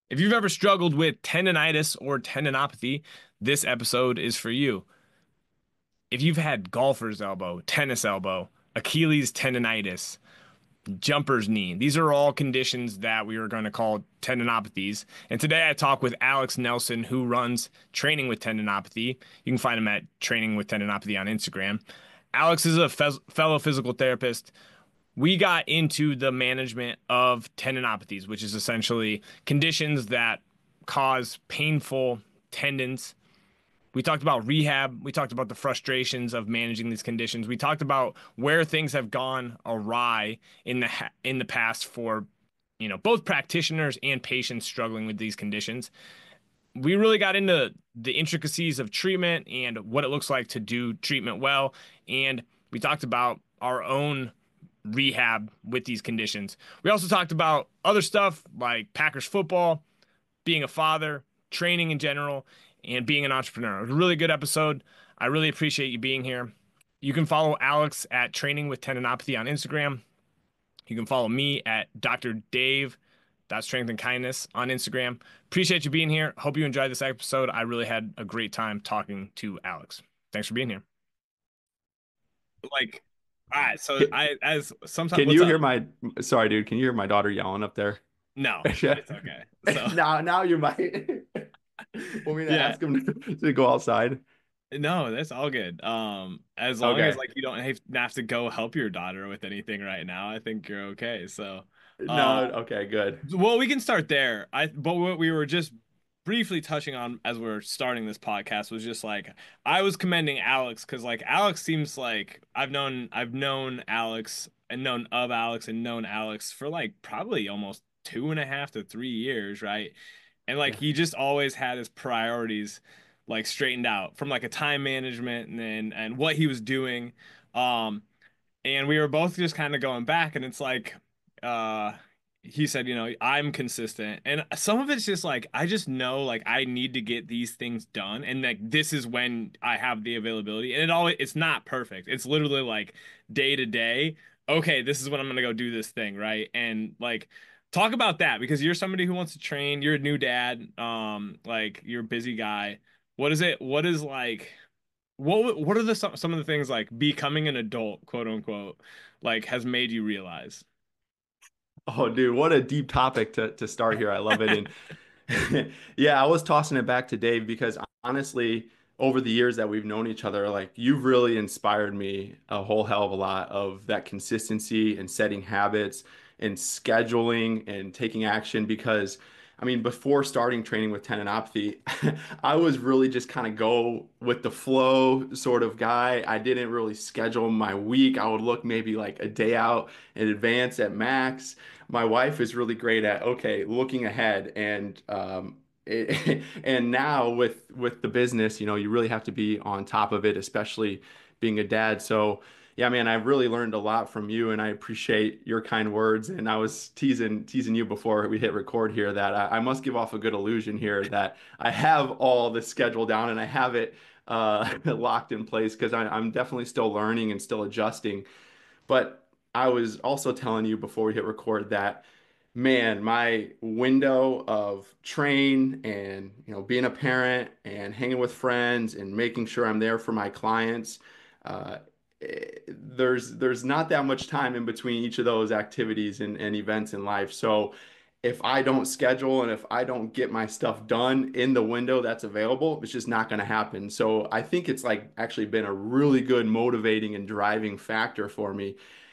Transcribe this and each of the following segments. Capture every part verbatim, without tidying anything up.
If you've ever struggled with tendonitis or tendinopathy, this episode is for you. If you've had golfer's elbow, tennis elbow, Achilles tendonitis, jumper's knee, these are all conditions that we are going to call tendinopathies. And today I talk with Alex Nelson, who runs Training with Tendinopathy. You can find him at Training with Tendinopathy on Instagram. Alex is a fe- fellow physical therapist. We got into the management of tendinopathies, which is essentially conditions that cause painful tendons. We talked about rehab. We talked about the frustrations of managing these conditions. We talked about where things have gone awry in the ha- in the past for, you know, both practitioners and patients struggling with these conditions. We really got into the intricacies of treatment and what it looks like to do treatment well. And we talked about our own rehab with these conditions. We also talked about other stuff like Packers football, being a father, training in general, and being an entrepreneur. It was a really good episode. I really appreciate you being here. You can follow Alex at Training with Tendinopathy on Instagram. You can follow me at Doctor Dave. That's Strength and Kindness on Instagram. Appreciate you being here. Hope you enjoyed this episode. I really had a great time talking to Alex. Thanks for being here. Like, all right. So Can, I, as sometimes, can what's you up? hear my, sorry, dude, can you hear my daughter yelling up there? No, but Yeah. it's okay. So Now, now you might want me to yeah, ask him to, to go outside. no, that's all good. Um, as long as Okay. like you don't have have to go help your daughter with anything right now, I think you're okay. So, No, uh, okay, good. well, we can start there. I but what we were just briefly touching on as we are starting this podcast was just like I was commending Alex because like Alex seems like I've known I've known Alex and known of Alex and known Alex for like probably almost two and a half to three years, right? And like Yeah. he just always had his priorities like straightened out from like a time management and and, and what he was doing. Um, and we were both just kind of going back and it's like uh he said, you know, I'm consistent. And some of it's just like I just know like I need to get these things done and like this is when I have the availability. And it always it's not perfect. It's literally like day to day. Okay, this is when I'm gonna go do this thing, right? And like talk about that because you're somebody who wants to train, you're a new dad, um, like you're a busy guy. What is it? What is like what what are the some, some of the things like becoming an adult, quote unquote, like has made you realize? Oh, dude, what a deep topic to, to start here. I love it. And yeah, I was tossing it back to Dave because honestly, over the years that we've known each other, like you've really inspired me a whole hell of a lot of that consistency and setting habits and scheduling and taking action because I mean, before starting training with tendinopathy, I was really just kind of go with the flow sort of guy. I didn't really schedule my week. I would look maybe like a day out in advance at max. My wife is really great at okay, looking ahead and um it, and now with with the business, you know, you really have to be on top of it, especially being a dad. So yeah, man, I've really learned a lot from you, and I appreciate your kind words. And I was teasing teasing you before we hit record here that I, I must give off a good illusion here that I have all the schedule down and I have it uh, locked in place because I'm definitely still learning and still adjusting. But I was also telling you before we hit record that, man, my window of train and, you know, being a parent and hanging with friends and making sure I'm there for my clients, uh, eh, there's there's not that much time in between each of those activities and, and events in life. So if I don't schedule and if I don't get my stuff done in the window that's available, it's just not going to happen. So I think it's like actually been a really good motivating and driving factor for me.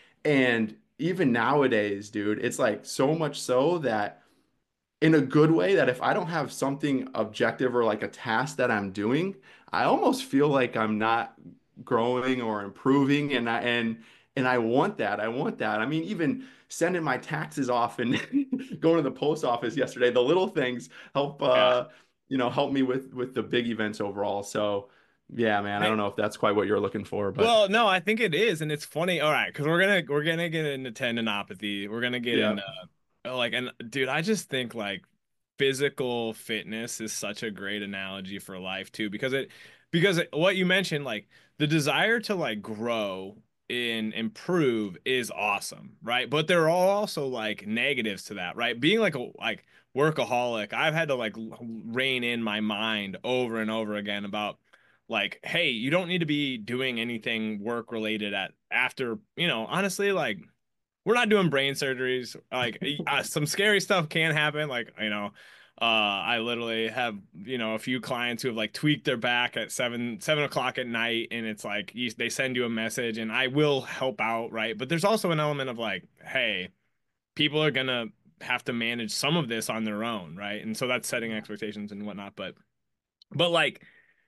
And even nowadays, dude, it's like so much so that in a good way that if I don't have something objective or like a task that I'm doing, I almost feel like I'm not growing or improving and I and and I want that. I want that. I mean, even sending my taxes off and going to the post office yesterday, the little things help Yeah. uh you know, help me with with the big events overall. So, yeah, man, I don't know if that's quite what you're looking for, but Well, no, I think it is, and it's funny. All right, because we're gonna we're gonna get into tendinopathy. We're gonna get yeah. into like, and dude, I just think like physical fitness is such a great analogy for life too, because it because it, what you mentioned, like the desire to like grow and improve is awesome, right? But there are also like negatives to that, right? Being like a like workaholic, I've had to like l- rein in my mind over and over again about like, hey, you don't need to be doing anything work related at after, you know, honestly, like we're not doing brain surgeries. Like uh, some scary stuff can happen. Like, you know, uh, I literally have, you know, a few clients who have like tweaked their back at seven, seven o'clock at night. And it's like, you, they send you a message and I will help out. Right. But there's also an element of like, hey, people are going to have to manage some of this on their own. Right. And so that's setting Yeah. expectations and whatnot. But, but like,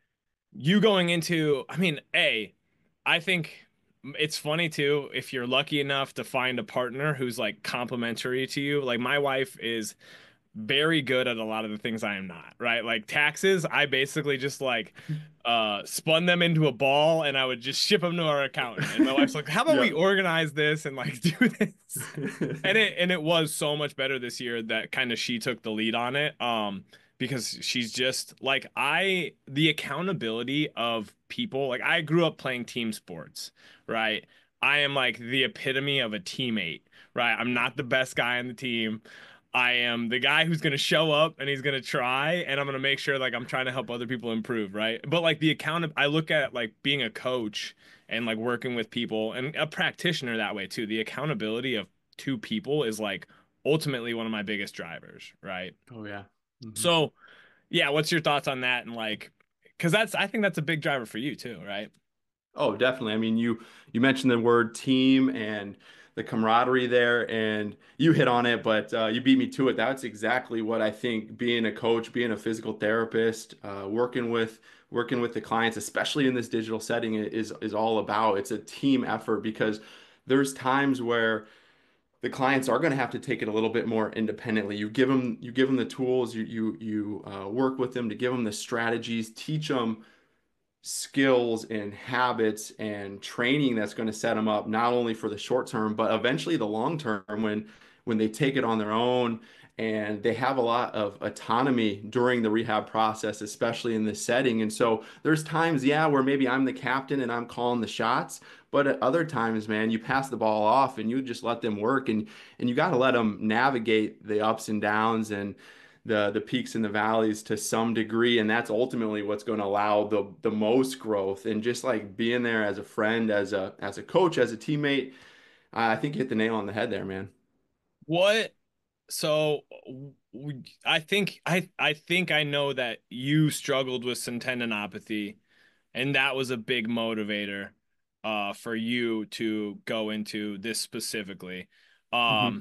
you going into, I mean, A, I think it's funny too if you're lucky enough to find a partner who's like complementary to you. Like my wife is very good at a lot of the things I am not, right? Like taxes, I basically just like uh spun them into a ball and I would just ship them to our accountant. And my wife's like, "How about we Yep. organize this and like do this?" And it and it was so much better this year that kind of she took the lead on it. Um because she's just like I the accountability of people, like I grew up playing team sports, right? I am like the epitome of a teammate, right? I'm not the best guy on the team. I am the guy who's going to show up and he's going to try and I'm going to make sure like I'm trying to help other people improve, right? But like the account I look at like being a coach and like working with people and a practitioner that way too. The accountability of two people is like ultimately one of my biggest drivers, right? Oh yeah. Hmm. So, yeah, what's your thoughts on that and like cuz that's I think that's a big driver for you too, right? Oh, definitely. I mean, you you mentioned the word team and the camaraderie there, and you hit on it, but uh, you beat me to it. That's exactly what I think being a coach, being a physical therapist, uh, working with working with the clients, especially in this digital setting, is is all about. It's a team effort because there's times where the clients are going to have to take it a little bit more independently. You give them you give them the tools, you you you uh, work with them to give them the strategies, teach them skills and habits and training that's going to set them up not only for the short term but eventually the long term when when they take it on their own and they have a lot of autonomy during the rehab process, especially in this setting. And so there's times, yeah, where maybe I'm the captain and I'm calling the shots, but at other times, man, you pass the ball off and you just let them work, and and you got to let them navigate the ups and downs and the the peaks and the valleys to some degree, and that's ultimately what's going to allow the the most growth. And just like being there as a friend, as a as a coach, as a teammate, I think you hit the nail on the head there, man. What so w- I think I I think I know that you struggled with some tendinopathy and that was a big motivator uh for you to go into this specifically. Hmm. Um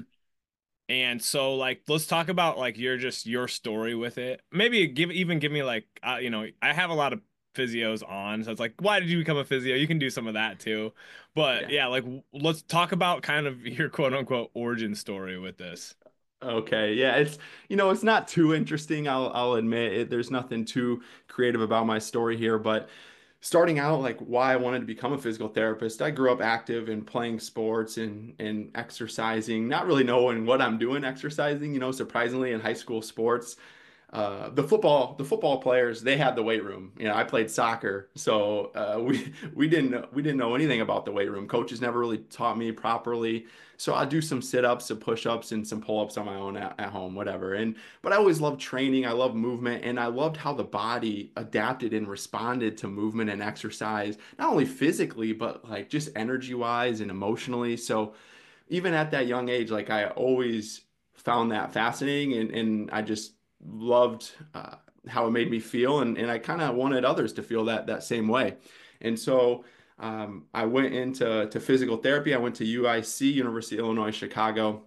and so like let's talk about like your just your story with it. Maybe give even give me like uh, you know, I have a lot of physios on, so it's like why did you become a physio? You can do some of that too. But Yeah. yeah, like w- let's talk about kind of your quote unquote origin story with this. Okay. Yeah. It's, you know, it's not too interesting. I'll, I'll admit it. There's nothing too creative about my story here, but starting out, like why I wanted to become a physical therapist, I grew up active and playing sports and, and exercising, not really knowing what I'm doing exercising, you know, surprisingly in high school sports. Uh, the football the football players, they had the weight room. You know, I played soccer, so uh, we we didn't know, we didn't know anything about the weight room. Coaches never really taught me properly, so I do some sit-ups, some push-ups, and some pull-ups on my own at, at home, whatever. And but I always loved training. I love movement, and I loved how the body adapted and responded to movement and exercise, not only physically but like just energy-wise and emotionally. So even at that young age, like I always found that fascinating, and, and I just loved uh, how it made me feel, and, and I kind of wanted others to feel that that same way. And so um, I went into to physical therapy. I went to U I C, University of Illinois, Chicago,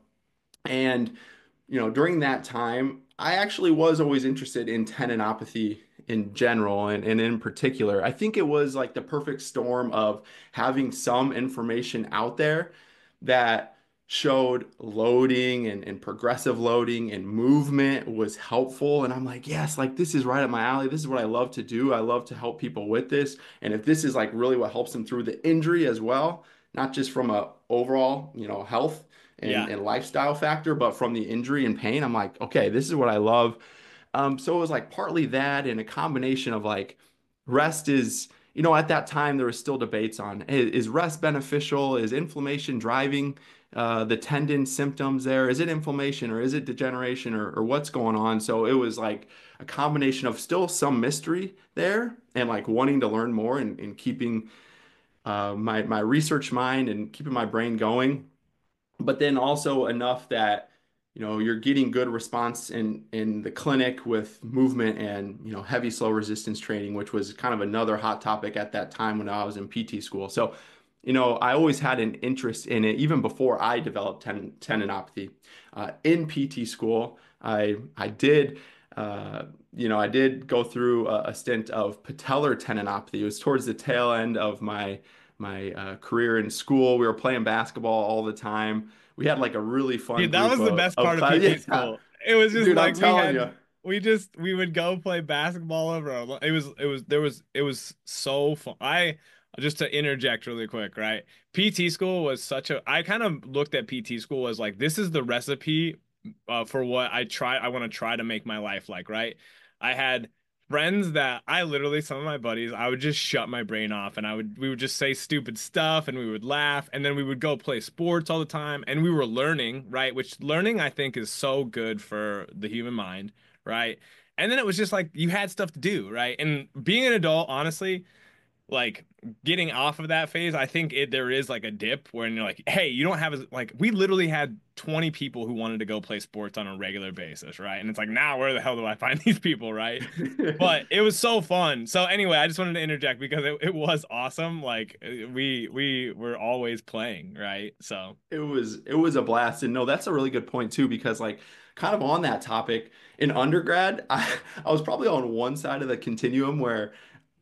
and you know during that time, I actually was always interested in tendinopathy in general, and, and in particular. I think it was like the perfect storm of having some information out there that showed loading and, and progressive loading and movement was helpful. And I'm like, yes, like this is right up my alley. This is what I love to do. I love to help people with this. And if this is like really what helps them through the injury as well, not just from a overall, you know, health and, Yeah. and lifestyle factor, but from the injury and pain, I'm like, okay, this is what I love. Um, so it was like partly that and a combination of like rest is, you know, at that time there was still debates on is, is rest beneficial? Is inflammation driving uh, the tendon symptoms there? Is it inflammation or is it degeneration or, or what's going on? So it was like a combination of still some mystery there and like wanting to learn more and, and keeping uh, my my research mind and keeping my brain going, but then also enough that you know you're getting good response in in the clinic with movement and you know heavy slow resistance training, which was kind of another hot topic at that time when I was in P T school. So, you know, I always had an interest in it even before I developed ten tendinopathy. Uh, in P T school, I I did. Uh, you know, I did go through a, a stint of patellar tendinopathy. It was towards the tail end of my my uh, career in school. We were playing basketball all the time. We had like a really fun Dude, that group was the of, best of part of class. P T Yeah, school. It was just dude, I'm like we telling had you. we just we would go play basketball over our, it was it was there was it was so fun. I just to interject really quick, right? P T school was such a I kind of looked at P T school as like this is the recipe uh, for what I try I want to try to make my life like, right? I had friends that I literally some of my buddies I would just shut my brain off and I would we would just say stupid stuff and we would laugh and then we would go play sports all the time and we were learning, right? Which learning I think is so good for the human mind, right? And then it was just like you had stuff to do, right? And being an adult, honestly, like getting off of that phase, I think it there is like a dip where you're like, hey, you don't have as like we literally had twenty people who wanted to go play sports on a regular basis, right? And it's like now where the hell do I find these people, right? But it was so fun. So anyway, I just wanted to interject because it, it was awesome. Like we we were always playing, right? So It was it was a blast. And no, that's a really good point too, because like kind of on that topic, in undergrad, I, I was probably on one side of the continuum where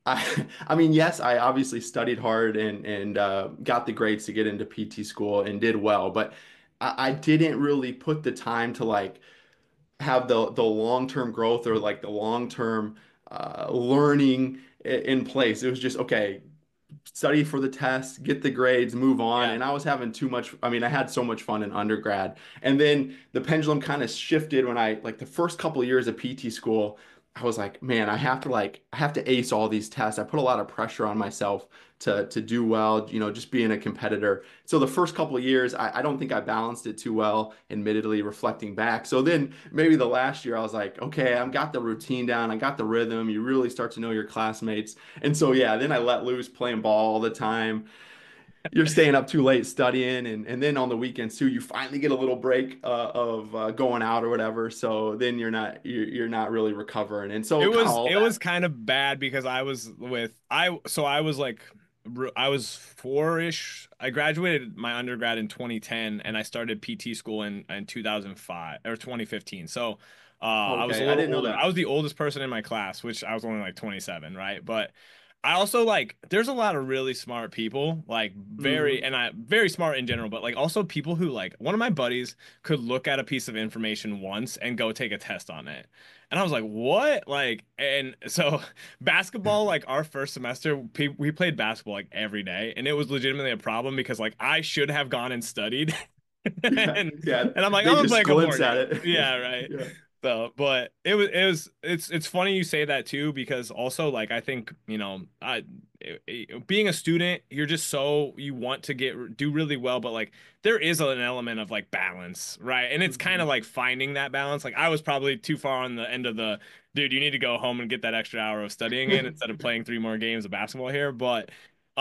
I I mean, yes, I obviously studied hard and and uh, got the grades to get into P T school and did well, but I, I didn't really put the time to like have the the long-term growth or like the long-term uh, learning i- in place. It was just okay, study for the test, get the grades, move on. yeah. And I was having too much, I mean, I had so much fun in undergrad. And then the pendulum kind of shifted when I, like the first couple of years of P T school, I was like, man, I have to like, I have to ace all these tests. I put a lot of pressure on myself to to do well, you know, just being a competitor. So the first couple of years, I, I don't think I balanced it too well, admittedly, reflecting back. So then maybe the last year I was like, okay, I've got the routine down, I got the rhythm. You really start to know your classmates. And so yeah, then I let loose playing ball all the time. You're staying up too late studying, and and then on the weekends too, you finally get a little break uh, of uh, going out or whatever. So then you're not you're, you're not really recovering, and It so kind of was all it that. was kind of bad because I was with I so I was like r- I was four-ish. I graduated my undergrad in twenty ten and I started P T school in in two thousand five or twenty fifteen. So uh I was a Okay, I little didn't know older. I that. was the oldest person in my class, which I was only like twenty-seven, right? But I also like there's a lot of really smart people, like very Hmm. and I very smart in general, but like also people who like one of my buddies could look at a piece of information once and go take a test on it. And I was like, "What?" Like, and so basketball, like our first semester, pe- we played basketball like every day, and it was legitimately a problem because like I should have gone and studied, Yeah, and yeah. and I'm like, I'm They gonna play just a couple glimpse more at games. it. Yeah, right. Yeah. So, but it was it was it's it's funny you say that too because also like I think you know I it- it- being a student you're just so you want to get do really well but like there is an element of like balance right and it's kind of Mhm. like finding that balance like I was probably too far on the end of the dude you need to go home and get that extra hour of studying in instead of playing three more games of basketball here but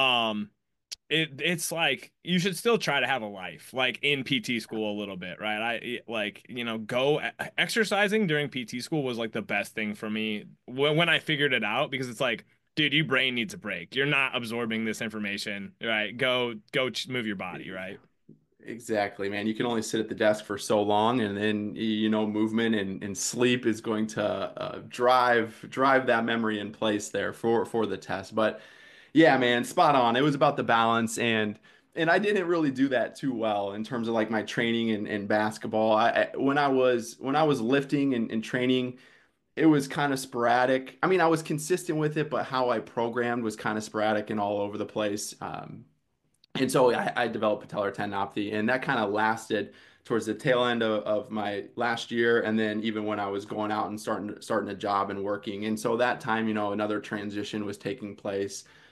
um it it's like you should still try to have a life like in P T school a little bit, right? I like, you know, go e- exercising during P T school was like the best thing for me when when I figured it out because it's like, dude, your brain needs a break. You're not absorbing this information, right? Go go ch- move your body, right? Exactly, man. You can only sit at the desk for so long, and then you know, movement and, and sleep is going to uh, drive drive that memory in place there for for the test. But yeah, man, spot on. It was about the balance, and and I didn't really do that too well in terms of like my training and, and basketball. I, I when I was when I was lifting and, and training, it was kind of sporadic. I mean, I was consistent with it, but how I programmed was kind of sporadic and all over the place. Um, and so I, I developed patellar tendinopathy, and that kind of lasted towards the tail end of, of my last year, and then even when I was going out and starting starting a job and working. And so that time, you know, another transition was taking place.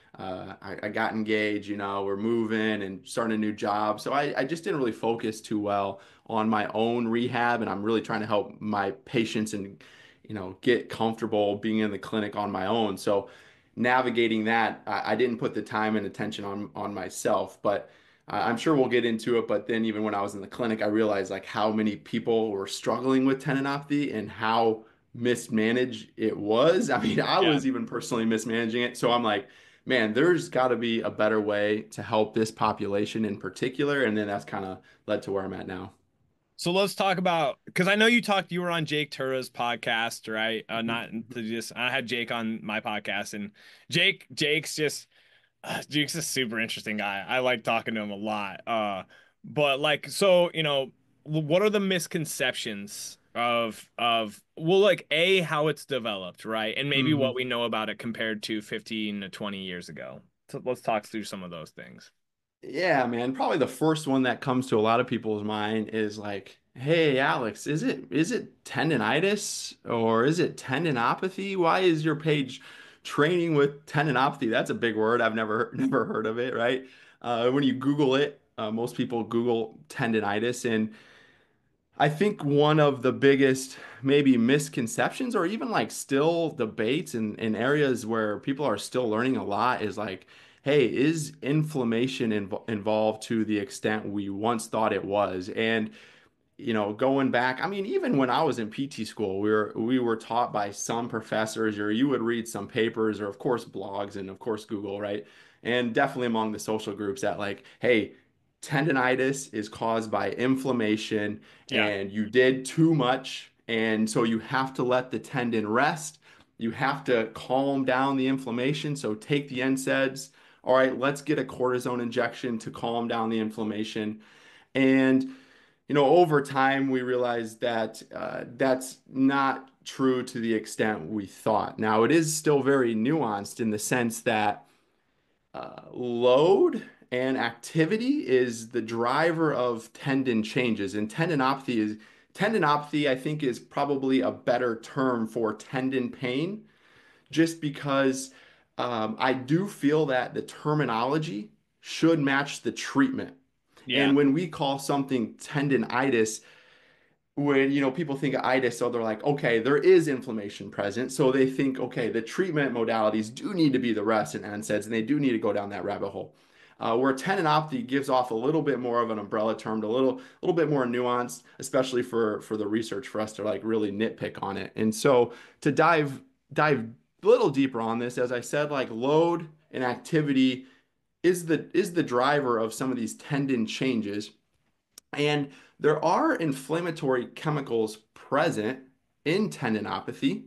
uh, I, I got engaged, you know, we're moving and starting a new job. So I, I just didn't really focus too well on my own rehab. And I'm really trying to help my patients and, you know, get comfortable being in the clinic on my own. So navigating that, I, I didn't put the time and attention on on myself. But uh, I'm sure we'll get into it. But then even when I was in the clinic, I realized like how many people were struggling with tendinopathy and how mismanaged it was. I mean, I Yeah. was even personally mismanaging it. So I'm like, man, there's got to be a better way to help this population in particular. And then that's kind of led to where I'm at now. So let's talk about, because I know you talked, you were on Jake Tura's podcast, right? Uh, not to just, I had Jake on my podcast, and Jake, Jake's just, uh, Jake's a super interesting guy. I like talking to him a lot. Uh, but like, so you know, what are the misconceptions of of well, like A, how it's developed, right? And maybe what Hmm. we know about it compared to fifteen to twenty years ago. So let's talk through some of those things. Yeah, man. Probably the first one that comes to a lot of people's mind is like, hey, Alex, is it is it tendonitis or is it tendinopathy? Why is your page training with tendinopathy? That's a big word. I've never never heard of it, right? Uh, when you Google it, uh, most people Google tendonitis, and I think one of the biggest maybe misconceptions or even like still debates in, in areas where people are still learning a lot is like, hey, is inflammation inv involved to the extent we once thought it was? And you know, going back, I mean, even when I was in P T school, we were we were taught by some professors, or you would read some papers, or of course blogs, and of course Google, right? And definitely among the social groups that like, hey, tendonitis is caused by inflammation, Yeah. and you did too much, and so you have to let the tendon rest. You have to calm down the inflammation. So take the N SAIDs. All right, let's get a cortisone injection to calm down the inflammation. And you know, over time, we realized that uh, that's not true to the extent we thought. Now, it is still very nuanced in the sense that uh, load and activity is the driver of tendon changes, and tendinopathy is tendinopathy, I think, is probably a better term for tendon pain, just because um, I do feel that the terminology should match the treatment. Yeah. And when we call something tendonitis, when you know people think of itis, so they're like, okay, there is inflammation present. So they think, okay, the treatment modalities do need to be the rest and N SAIDs, and they do need to go down that rabbit hole. Uh, where tendinopathy gives off a little bit more of an umbrella term, to a little, little bit more nuanced, especially for for the research for us to like really nitpick on it. And so to dive dive a little deeper on this, as I said, like load and activity is the is the driver of some of these tendon changes. And there are inflammatory chemicals present in tendinopathy.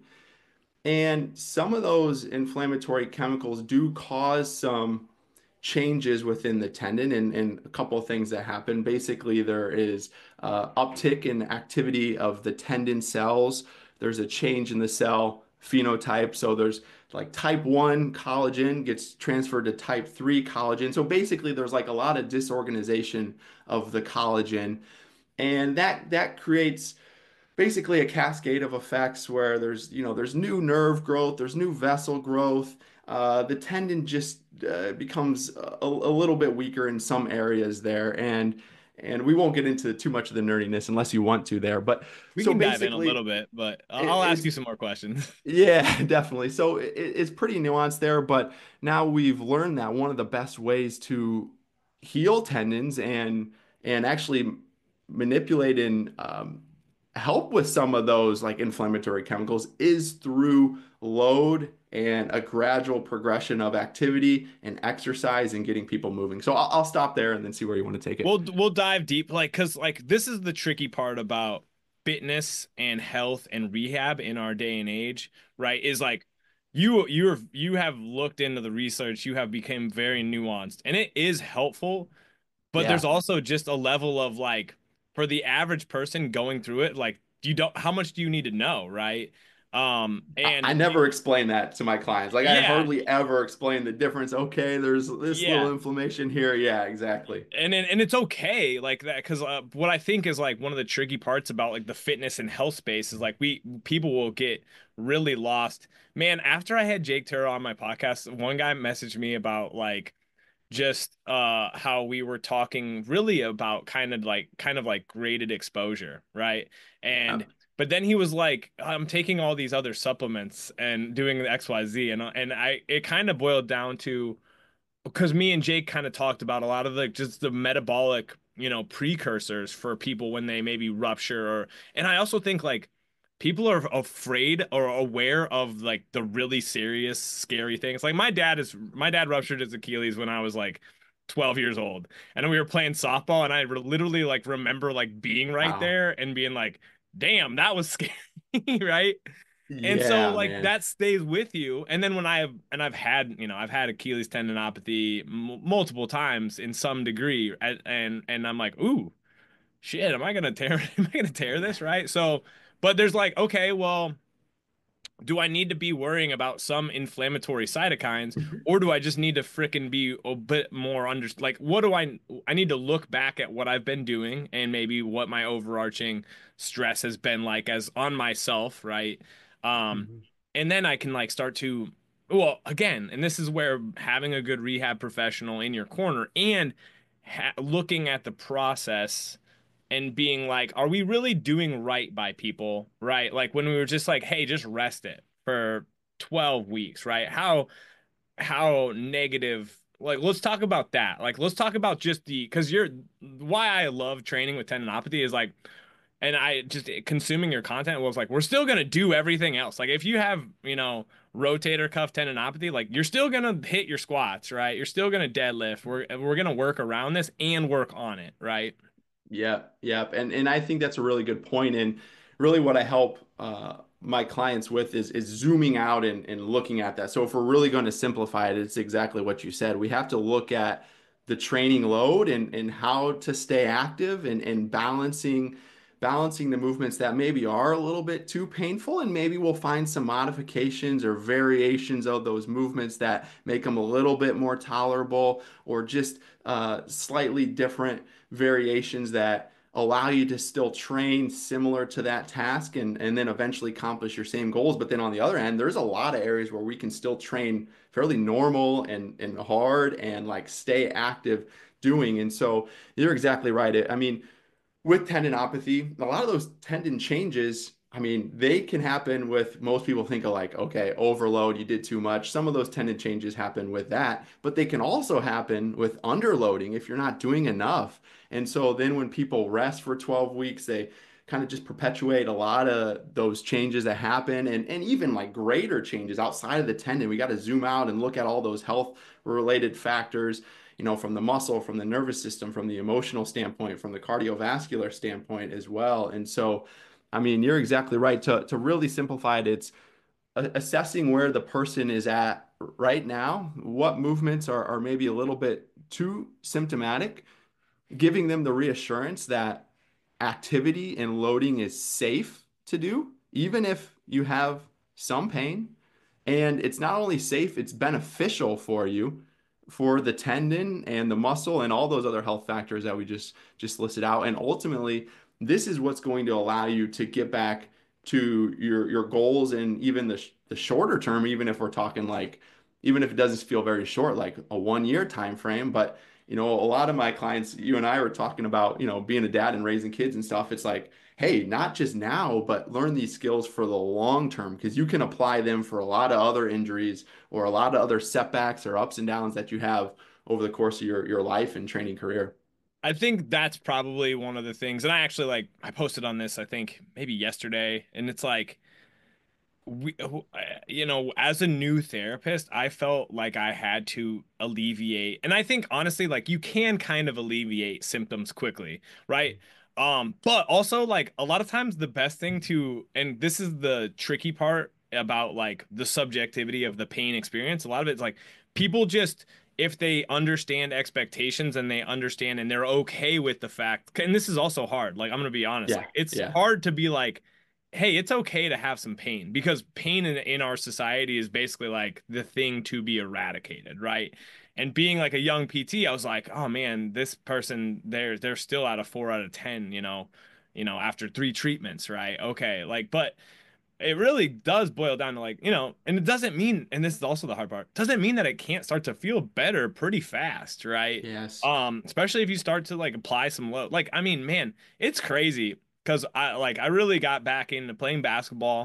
And some of those inflammatory chemicals do cause some changes within the tendon, and, and a couple of things that happen. Basically, there is uh, uptick in activity of the tendon cells. There's a change in the cell phenotype. So there's like type one collagen gets transferred to type three collagen. So basically, there's like a lot of disorganization of the collagen, and that that creates basically a cascade of effects where there's you know there's new nerve growth, there's new vessel growth. Uh, the tendon just uh, becomes a, a little bit weaker in some areas there, and and we won't get into too much of the nerdiness unless you want to there. But We so can dive in a basically, little bit, but I- it, I'll ask it's you some more questions. yeah, definitely. So it, it's pretty nuanced there, but now we've learned that one of the best ways to heal tendons and and actually manipulate and um, help with some of those like inflammatory chemicals is through load and a gradual progression of activity and exercise and getting people moving. So I'll, I'll stop there and then see where you want to take it. We'll we'll dive deep, like, because like this is the tricky part about fitness and health and rehab in our day and age, right? Is like you you're you have looked into the research, you have become very nuanced, and it is helpful, but there's Yeah. also just a level of like for the average person going through it, like you don't how much do you need to know, right? Um, I, I and never explain that to my clients. Like I yeah, hardly ever explain the difference. Okay, there's this yeah. little inflammation here. Yeah, exactly. And and, and it's okay like that because uh, what I think is like one of the tricky parts about like the fitness and health space is like we people will get really lost. Man, after I had Jake Turro on my podcast, one guy messaged me about like just uh how we were talking really about kind of like kind of like graded exposure, right? And Yep. but then he was like, I'm taking all these other supplements and doing the X Y Z, and and I it kind of boiled down to because me and Jake kind of talked about a lot of the just the metabolic, you know, precursors for people when they maybe rupture or and I also think like people are afraid or aware of like the really serious, scary things. Like my dad is my dad ruptured his Achilles when I was like twelve years old. And we were playing softball and I re literally like remember like being right Wow. there and being like, "Damn, that was scary." Right? And so Yeah, like man. that stays with you. And then when I have and I've had, you know, I've had Achilles tendinopathy m multiple times in some degree and, and and I'm like, "Ooh, shit, am I gonna tear am I gonna tear this?" Right? So, but there's like, okay, well, do I need to be worrying about some inflammatory cytokines or do I just need to frickin' be a bit more under like what do I I need to look back at what I've been doing and maybe what my overarching stress has been like as on myself, right? Um Mhm. and then I can like start to well, again, and this is where having a good rehab professional in your corner and ha looking at the process and being like, are we really doing right by people? Right? Like when we were just like, hey, just rest it for twelve weeks, right? How how negative like let's talk about that. Like let's talk about just the because you're why I love training with tendinopathy is like and I just consuming your content was like we're still gonna do everything else. Like if you have, you know, rotator cuff tendinopathy, like you're still gonna hit your squats, right? You're still gonna deadlift. We're we're gonna work around this and work on it, right? Yeah, yeah, and and I think that's a really good point. And really, what I help uh, my clients with is is zooming out and and looking at that. So if we're really going to simplify it, it's exactly what you said. We have to look at the training load and and how to stay active and and balancing balancing the movements that maybe are a little bit too painful, and maybe we'll find some modifications or variations of those movements that make them a little bit more tolerable or just uh, slightly different variations that allow you to still train similar to that task and, and then eventually accomplish your same goals. But then on the other end, there's a lot of areas where we can still train fairly normal and, and hard and like stay active doing. And so you're exactly right. I mean, with tendinopathy, a lot of those tendon changes, I mean, they can happen with most people think of like, okay, overload, you did too much. Some of those tendon changes happen with that, but they can also happen with underloading if you're not doing enough. And so then when people rest for twelve weeks, they kind of just perpetuate a lot of those changes that happen and, and even like greater changes outside of the tendon. We got to zoom out and look at all those health related factors, you know, from the muscle, from the nervous system, from the emotional standpoint, from the cardiovascular standpoint as well. And so, I mean, you're exactly right. To, to really simplify it, it's assessing where the person is at right now, what movements are, are maybe a little bit too symptomatic, giving them the reassurance that activity and loading is safe to do, even if you have some pain. And it's not only safe, it's beneficial for you for the tendon and the muscle and all those other health factors that we just just listed out. And ultimately, this is what's going to allow you to get back to your your goals and even the the shorter term, even if we're talking like even if it doesn't feel very short, like a one year time frame. But you know, a lot of my clients, you and I were talking about, you know, being a dad and raising kids and stuff. It's like, hey, not just now, but learn these skills for the long term because you can apply them for a lot of other injuries or a lot of other setbacks or ups and downs that you have over the course of your, your life and training career. I think that's probably one of the things. And I actually like I posted on this I think maybe yesterday and it's like we you know as a new therapist I felt like I had to alleviate and I think honestly like you can kind of alleviate symptoms quickly, right? Um but also like a lot of times the best thing to and this is the tricky part about like the subjectivity of the pain experience. A lot of it's like people just if they understand expectations and they understand and they're okay with the fact and this is also hard, like I'm gonna be honest, Yeah, like it's yeah. hard to be like hey, it's okay to have some pain because pain in, in our society is basically like the thing to be eradicated, right? And being like a young P T, I was like, oh man, this person, they're they're still at a four out of ten, you know, you know, after three treatments, right? Okay, like, but it really does boil down to like, you know, and it doesn't mean, and this is also the hard part, doesn't mean that it can't start to feel better pretty fast, right? Yes. Um, especially if you start to like apply some load. Like, I mean, man, it's crazy because I like I really got back into playing basketball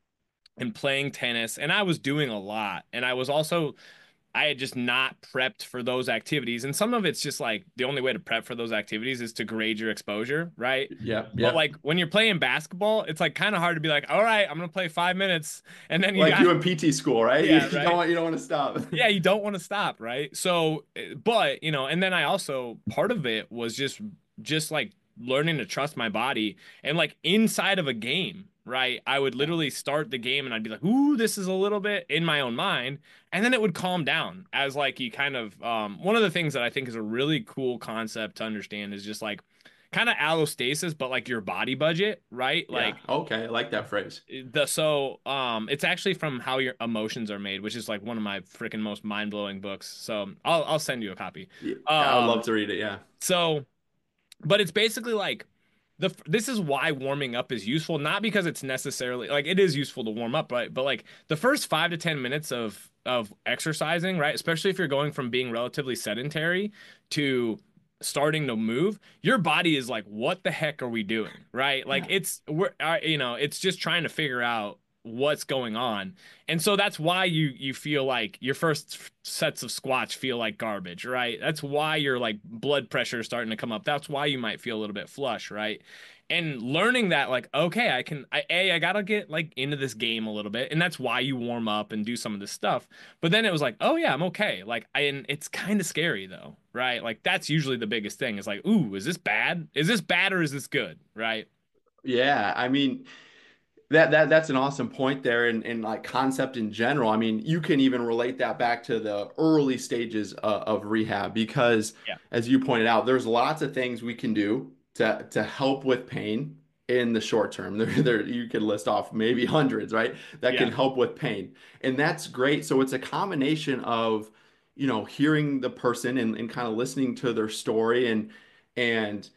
and playing tennis, and I was doing a lot. And I was also I had just not prepped for those activities. And some of it's just like the only way to prep for those activities is to grade your exposure, right? Yep. But Yep. like when you're playing basketball, it's like kind of hard to be like, all right, I'm gonna play five minutes, and then you Like got you in P T school, right? yeah, You don't right. want you don't want to stop. Yeah, you don't want to stop, right? So, eh, but you know, and then I also part of it was just just like learning to trust my body and like inside of a game, right? I would Yeah. literally start the game and I'd be like, "Ooh, this is a little bit in my own mind," and then it would calm down as like you kind of um one of the things that I think is a really cool concept to understand is just like kind of allostasis, but like your body budget, right? Yeah. Like Okay. I like that phrase. the so um it's actually from How Your Emotions Are Made, which is like one of my freaking most mind-blowing books. So I'll I'll send you a copy. Yeah, I would love Um to read it. Yeah. so but it's basically like the this is why warming up is useful, not because it's necessarily like it is useful to warm up, right? But like the first five to ten minutes of of exercising, right? Especially if you're going from being relatively sedentary to starting to move, your body is like, what the heck are we doing, right? Like Yeah. it's we're uh, you know, it's just trying to figure out what's going on. And so that's why you you feel like your first sets of squats feel like garbage, right? That's why your like blood pressure is starting to come up. That's why you might feel a little bit flush, right? And learning that like okay, I can I a I gotta get like into this game a little bit, and that's why you warm up and do some of this stuff. But then it was like, oh yeah, I'm okay. Like I and it's kind of scary though, right? Like that's usually the biggest thing. Is like, ooh, is this bad? Is this bad or is this good, right? Yeah. I mean, That that that's an awesome point there, and and like concept in general. I mean, you can even relate that back to the early stages of, of rehab because, Yeah. as you pointed out, there's lots of things we can do to to help with pain in the short term. There, there you could list off maybe hundreds, right? That can Yeah. help with pain, and that's great. So it's a combination of, you know, hearing the person and, and kind of listening to their story and and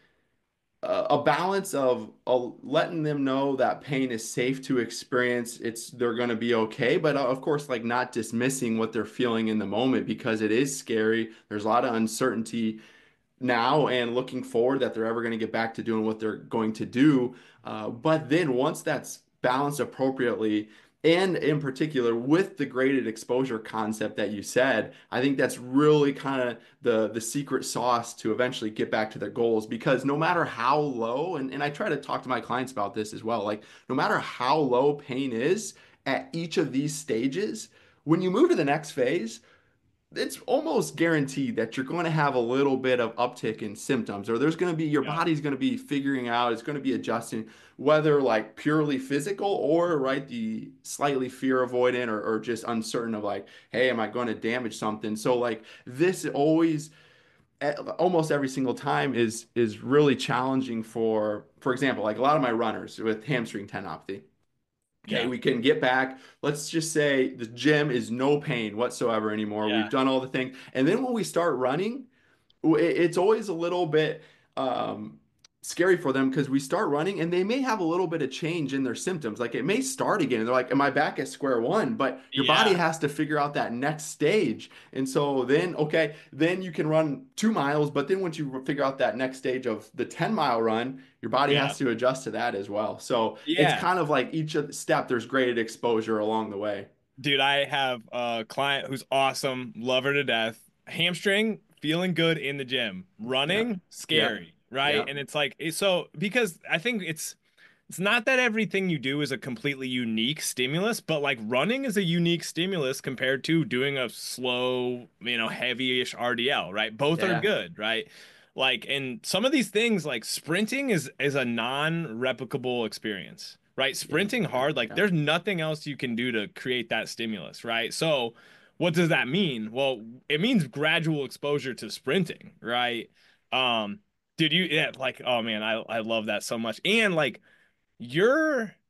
a a balance of uh, letting them know that pain is safe to experience. It's they're going to be okay, but uh, of course, like not dismissing what they're feeling in the moment because it is scary. There's a lot of uncertainty now and looking forward that they're ever going to get back to doing what they're going to do. Uh, but then once that's balanced appropriately, and in particular with the graded exposure concept that you said, I think that's really kind of the the secret sauce to eventually get back to their goals. Because no matter how low, and, and I try to talk to my clients about this as well, like no matter how low pain is at each of these stages, when you move to the next phase, it's almost guaranteed that you're going to have a little bit of uptick in symptoms, or there's going to be your Yeah. body's going to be figuring out, it's going to be adjusting, whether like purely physical or right, the slightly fear avoidant or, or just uncertain of like, hey, am I going to damage something? So like this always eh, almost every single time is is really challenging for for example, like a lot of my runners with hamstring tendinopathy. Okay, Yeah. we can get back. Let's just say the gym is no pain whatsoever anymore. We've Yeah. done all the things. And then when we start running, it's always a little bit um, scary for them because we start running and they may have a little bit of change in their symptoms. Like it may start again. They're like, am I back at square one? But your body Yeah. has to figure out that next stage. And so then, okay, then you can run two miles. But then once you figure out that next stage of the ten mile run, your body Yeah. has to adjust to that as well. So it's Yeah. kind of like each of the step, there's graded exposure along the way. Dude, I have a client who's awesome, love her to death. Hamstring, feeling good in the gym. Yep. Running, Yep. scary, right? Yep. And it's like it's so because I think it's it's not that everything you do is a completely unique stimulus, but like running is a unique stimulus compared to doing a slow, you know, heavy-ish R D L, right? Both are Yeah. good, right? Like, and some of these things, like sprinting is is a non-replicable experience, right? Yeah. Sprinting Yeah. hard, like Yeah. there's nothing else you can do to create that stimulus, right? So, what does that mean? Well, it means gradual exposure to sprinting, right? Um, did you yeah, like, oh man, I I love that so much. And like you're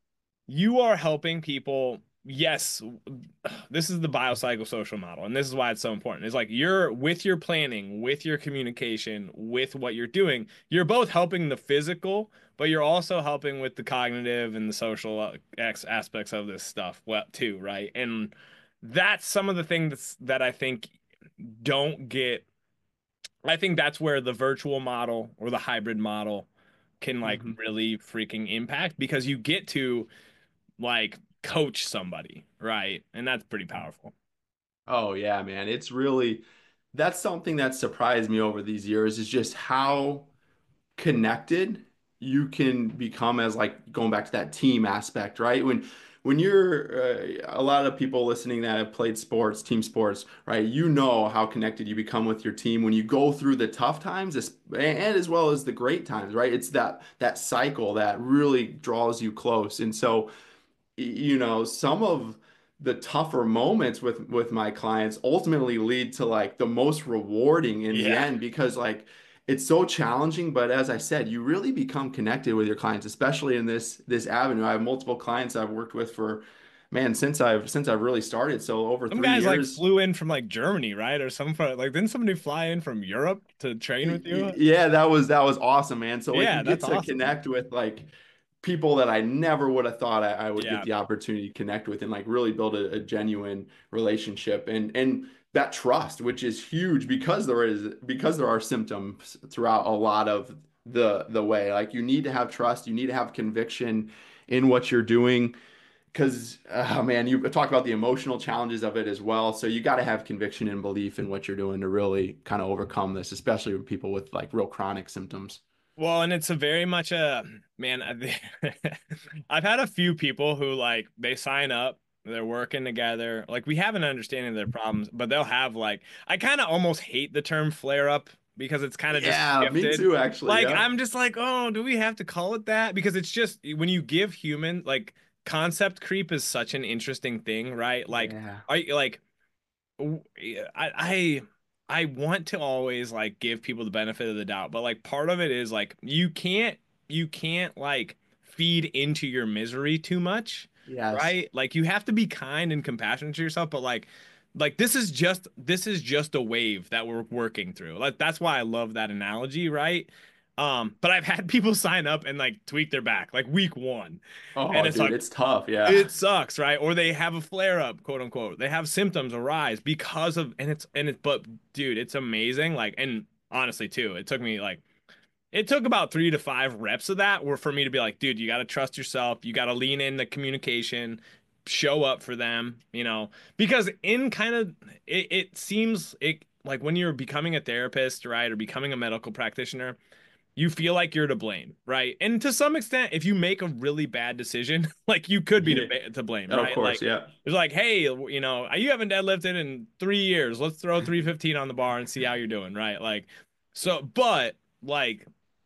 you are helping people. Yes, this is the biopsychosocial model, and this is why it's so important. It's like you're with your planning, with your communication, with what you're doing, you're both helping the physical, but you're also helping with the cognitive and the social uh, ex- aspects of this stuff, well, too, right? And that's some of the things that I think don't get. I think that's where the virtual model or the hybrid model can like Mhm. really freaking impact because you get to like coach somebody, right? And that's pretty powerful. Oh yeah, man. It's really that's something that surprised me over these years is just how connected you can become as like going back to that team aspect, right? When when you're uh, a lot of people listening that have played sports, team sports, right? You know how connected you become with your team when you go through the tough times as- and as well as the great times, right? It's that that cycle that really draws you close. And so you know, some of the tougher moments with with my clients ultimately lead to like the most rewarding in the Yeah. end because like it's so challenging, but as I said, you really become connected with your clients, especially in this this avenue. I have multiple clients I've worked with for man since I've since I've really started, so over Some three guys like years. flew in from like Germany, right? Or some fr- like didn't somebody fly in from Europe to train with you? Yeah, that was that was awesome, man. So like you Yeah, get that's to awesome. connect with like people that I never would have thought I, I would get Yeah. the opportunity to connect with and like really build a, a genuine relationship and and that trust, which is huge because there is because there are symptoms throughout a lot of the the way. Like you need to have trust, you need to have conviction in what you're doing because oh man, you talk about the emotional challenges of it as well. So you got to have conviction and belief in what you're doing to really kind of overcome this, especially with people with like real chronic symptoms. Well, and it's a very much a man. I- I've had a few people who like they sign up, they're working together. Like we have an understanding of their problems, but they'll have like I kind of almost hate the term flare up because it's kind of just Yeah, me shifted. too, actually. Like Yep. I'm just like, oh, do we have to call it that? Because it's just when you give human like concept creep is such an interesting thing, right? Like, Yeah. are you like I I I want to always like give people the benefit of the doubt, but like part of it is like you can't you can't like feed into your misery too much, Yes. right? Like you have to be kind and compassionate to yourself, but like like this is just this is just a wave that we're working through. Like that's why I love that analogy, right? Um, but I've had people sign up and like tweak their back like week one. And Oh, it's dude, like, it's tough. Yeah. it sucks, right? Or they have a flare up, quote unquote. They have symptoms arise because of, and it's, and it's, but dude, it's amazing. Like, and honestly, too, it took me like, it took about three to five reps of that were for me to be like, dude, you got to trust yourself. You got to lean in the communication, show up for them, you know, because in kind of, it, it seems it like when you're becoming a therapist, right, or becoming a medical practitioner, you feel like you're to blame, right? And to some extent, if you make a really bad decision, like you could be to, Yeah. to blame, Of right? course. Like Yeah. it's like, hey, you know, you haven't deadlifted in three years. Let's throw three fifteen on the bar and see how you're doing, right? Like, so, but like,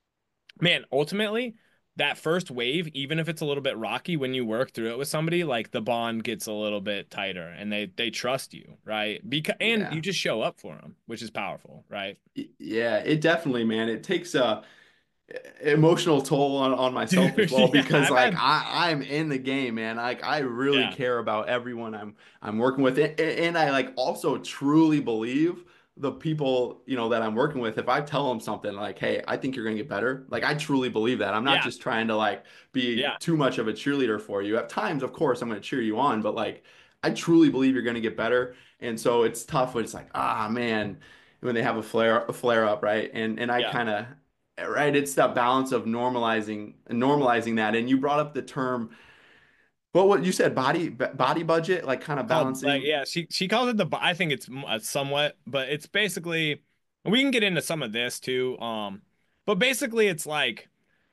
man, ultimately, that first wave, even if it's a little bit rocky when you work through it with somebody, like the bond gets a little bit tighter and they they trust you, right? Because and you Yeah. just show up for them, which is powerful, right? Y- Yeah. It definitely, man. It takes a emotional toll on, on myself as Dude, well yeah, because I've like had, I I'm in the game, man. Like I really yeah, care about everyone I'm I'm working with, and, and I like also truly believe the people you know that I'm working with. If I tell them something like, "Hey, I think you're gonna get better," like I truly believe that. I'm not yeah, just trying to like be yeah. too much of a cheerleader for you. At times, of course, I'm gonna cheer you on, but like I truly believe you're gonna get better. And so it's tough when it's like, ah man, when they have a flare a flare up, right? And and I Yeah, kind of right? It's that balance of normalizing normalizing that. And you brought up the term, well, what you said, body body budget, like kind of called like balancing. yeah, she she calls it the I think it's uh, somewhat, but it's basically we can get into some of this too. Um, but basically it's like,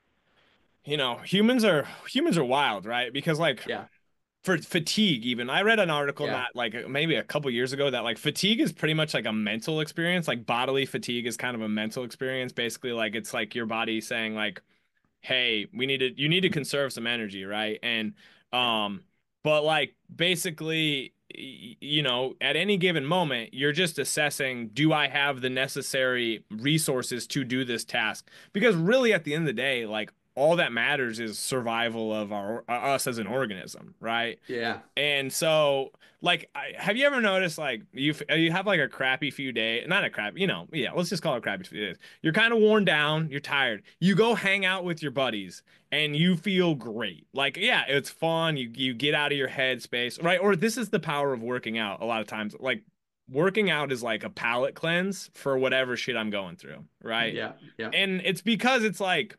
you know, humans are humans are wild, right? Because like Yeah, for fatigue even I read an article yeah, not like maybe a couple years ago that like fatigue is pretty much like a mental experience. Like bodily fatigue is kind of a mental experience. Basically, like it's like your body saying like, hey, we need to you need to conserve some energy, right? And yeah, um but like basically you know, at any given moment, you're just assessing, do I have the necessary resources to do this task? Because really at the end of the day, like all that matters is survival of our uh, us as an organism, right? Yeah. And so, like, I, have you ever noticed, like, you you have like a crappy few days, not a crap, you know, yeah, let's just call it crappy few days. You're kind of worn down, you're tired. You go hang out with your buddies, and you feel great. Like, yeah, it's fun. You you get out of your head space, right? Or this is the power of working out. A lot of times, like, working out is like a palate cleanse for whatever shit I'm going through, right? Yeah. Yeah. And it's because it's like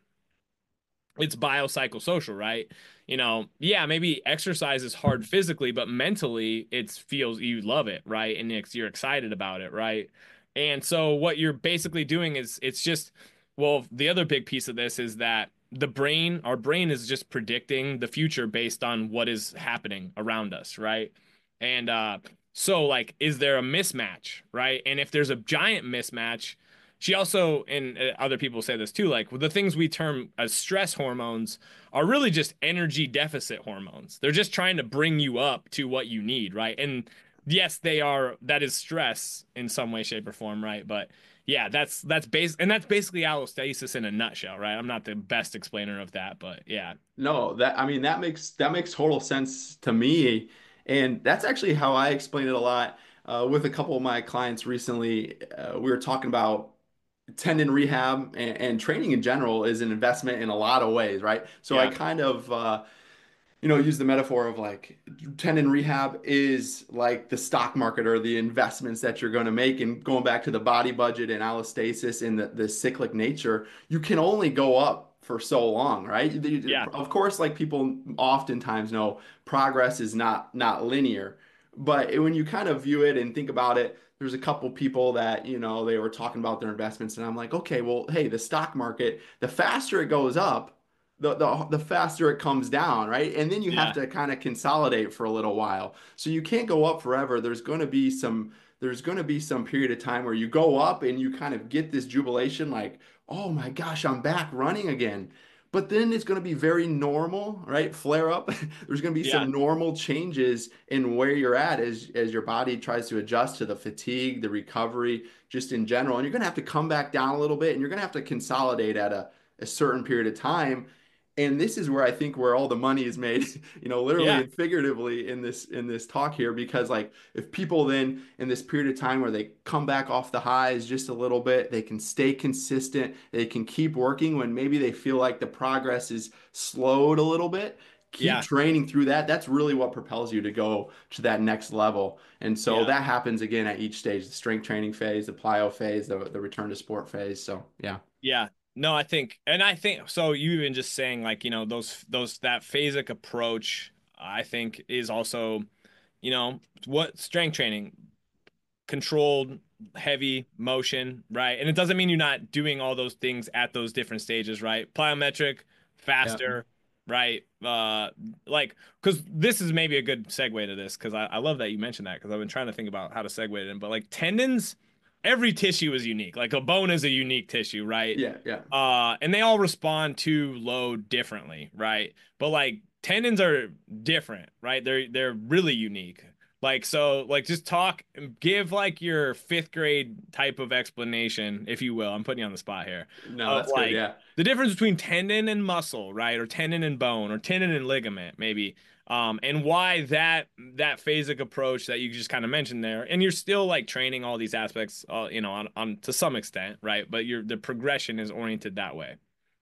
it's biopsychosocial, right? You know, yeah, maybe exercise is hard physically, but mentally it feels you love it, right? And it's, you're excited about it, right? And so what you're basically doing is it's just, well, the other big piece of this is that the brain, our brain is just predicting the future based on what is happening around us, right? And uh so like is there a mismatch, right? And if there's a giant mismatch, she also, and uh, other people say this too, like the things we term as stress hormones are really just energy deficit hormones. They're just trying to bring you up to what you need, right? And yes, they are, that is stress in some way, shape, or form, right? But yeah, that's that's base and that's basically allostasis in a nutshell, right? I'm not the best explainer of that, but yeah. No, that I mean that makes that makes total sense to me, and that's actually how I explain it a lot uh, with a couple of my clients recently. Uh, we were talking about tendon rehab and, and training in general is an investment in a lot of ways, right? So I Yeah. kind of uh, you know, use the metaphor of like tendon rehab is like the stock market or the investments that you're going to make. And going back to the body budget and allostasis and the, the cyclic nature, you can only go up for so long, right? Yeah. Of course, like people oftentimes know, progress is not not linear. But when you kind of view it and think about it, there's a couple people that, you know, they were talking about their investments, and I'm like, okay, well, hey, the stock market, the faster it goes up, the, the the faster it comes down, right? And then you have Yeah. to kind of consolidate for a little while. So you can't go up forever. There's going to be some there's going to be some period of time where you go up and you kind of get this jubilation like, "Oh my gosh, I'm back running again." But then it's going to be very normal, right? Flare up. There's going to be Yeah. some normal changes in where you're at as as your body tries to adjust to the fatigue, the recovery, just in general. And you're going to have to come back down a little bit, and you're going to have to consolidate at a a certain period of time. And this is where I think where all the money is made, you know, literally Yeah. and figuratively in this in this talk here, because like if people then in this period of time where they come back off the highs just a little bit, they can stay consistent, they can keep working when maybe they feel like the progress is slowed a little bit, keep Yeah. training through that. That's really what propels you to go to that next level. And so Yeah. that happens again at each stage, the strength training phase, the plyo phase, the, the return to sport phase. So yeah. Yeah. No, I think, and I think so. You even just saying like, you know, those, those, that phasic approach, I think is also, you know, what strength training, controlled, heavy motion, right? And it doesn't mean you're not doing all those things at those different stages, right? Plyometric, Yeah. faster, right? Uh, like, because this is maybe a good segue to this, because I, I love that you mentioned that, because I've been trying to think about how to segue it in. But like tendons, every tissue is unique. Like a bone is a unique tissue, right? Yeah. Yeah. Uh, and they all respond to load differently, right? But like tendons are different, right? They're they're really unique. Like so, like just talk, give like your fifth grade type of explanation, if you will. I'm putting you on the spot here, No, of that's good. like Yeah. the difference between tendon and muscle, right? Or tendon and bone, or tendon and ligament, maybe. Um, and why that that phasic approach that you just kind of mentioned there, and you're still like training all these aspects, uh, you know, on, on to some extent, right? But your the progression is oriented that way.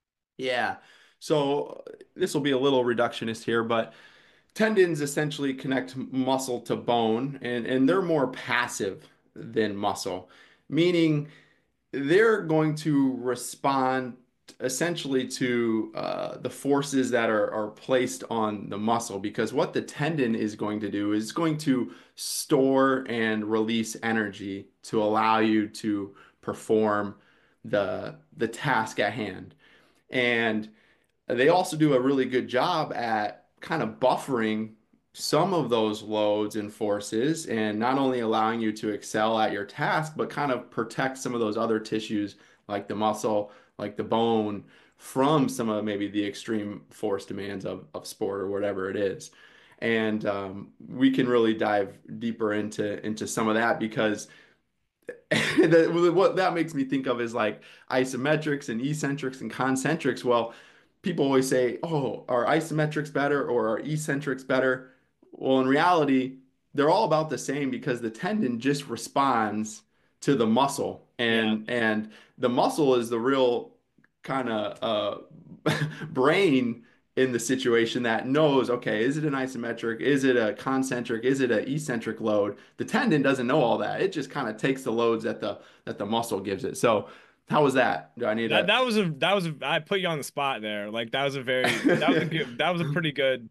Yeah. So this will be a little reductionist here, but tendons essentially connect muscle to bone, and, and they're more passive than muscle, meaning they're going to respond essentially to uh, the forces that are, are placed on the muscle. Because what the tendon is going to do is going to store and release energy to allow you to perform the the task at hand. And they also do a really good job at kind of buffering some of those loads and forces, and not only allowing you to excel at your task, but kind of protect some of those other tissues like the muscle, like the bone, from some of maybe the extreme force demands of, of sport or whatever it is. And um, we can really dive deeper into into some of that, because that, what that makes me think of is like isometrics and eccentrics and concentrics. Well, people always say, "Oh, are isometrics better or are eccentrics better?" Well, in reality, they're all about the same because the tendon just responds to the muscle, Yeah. and and the muscle is the real kind of uh, brain in the situation that knows, okay, is it an isometric? Is it a concentric? Is it an eccentric load? The tendon doesn't know all that. It just kind of takes the loads that the that the muscle gives it. So, how was that? Do I need That a that was a that was a, I put you on the spot there. Like that was a very that was a good that was a pretty good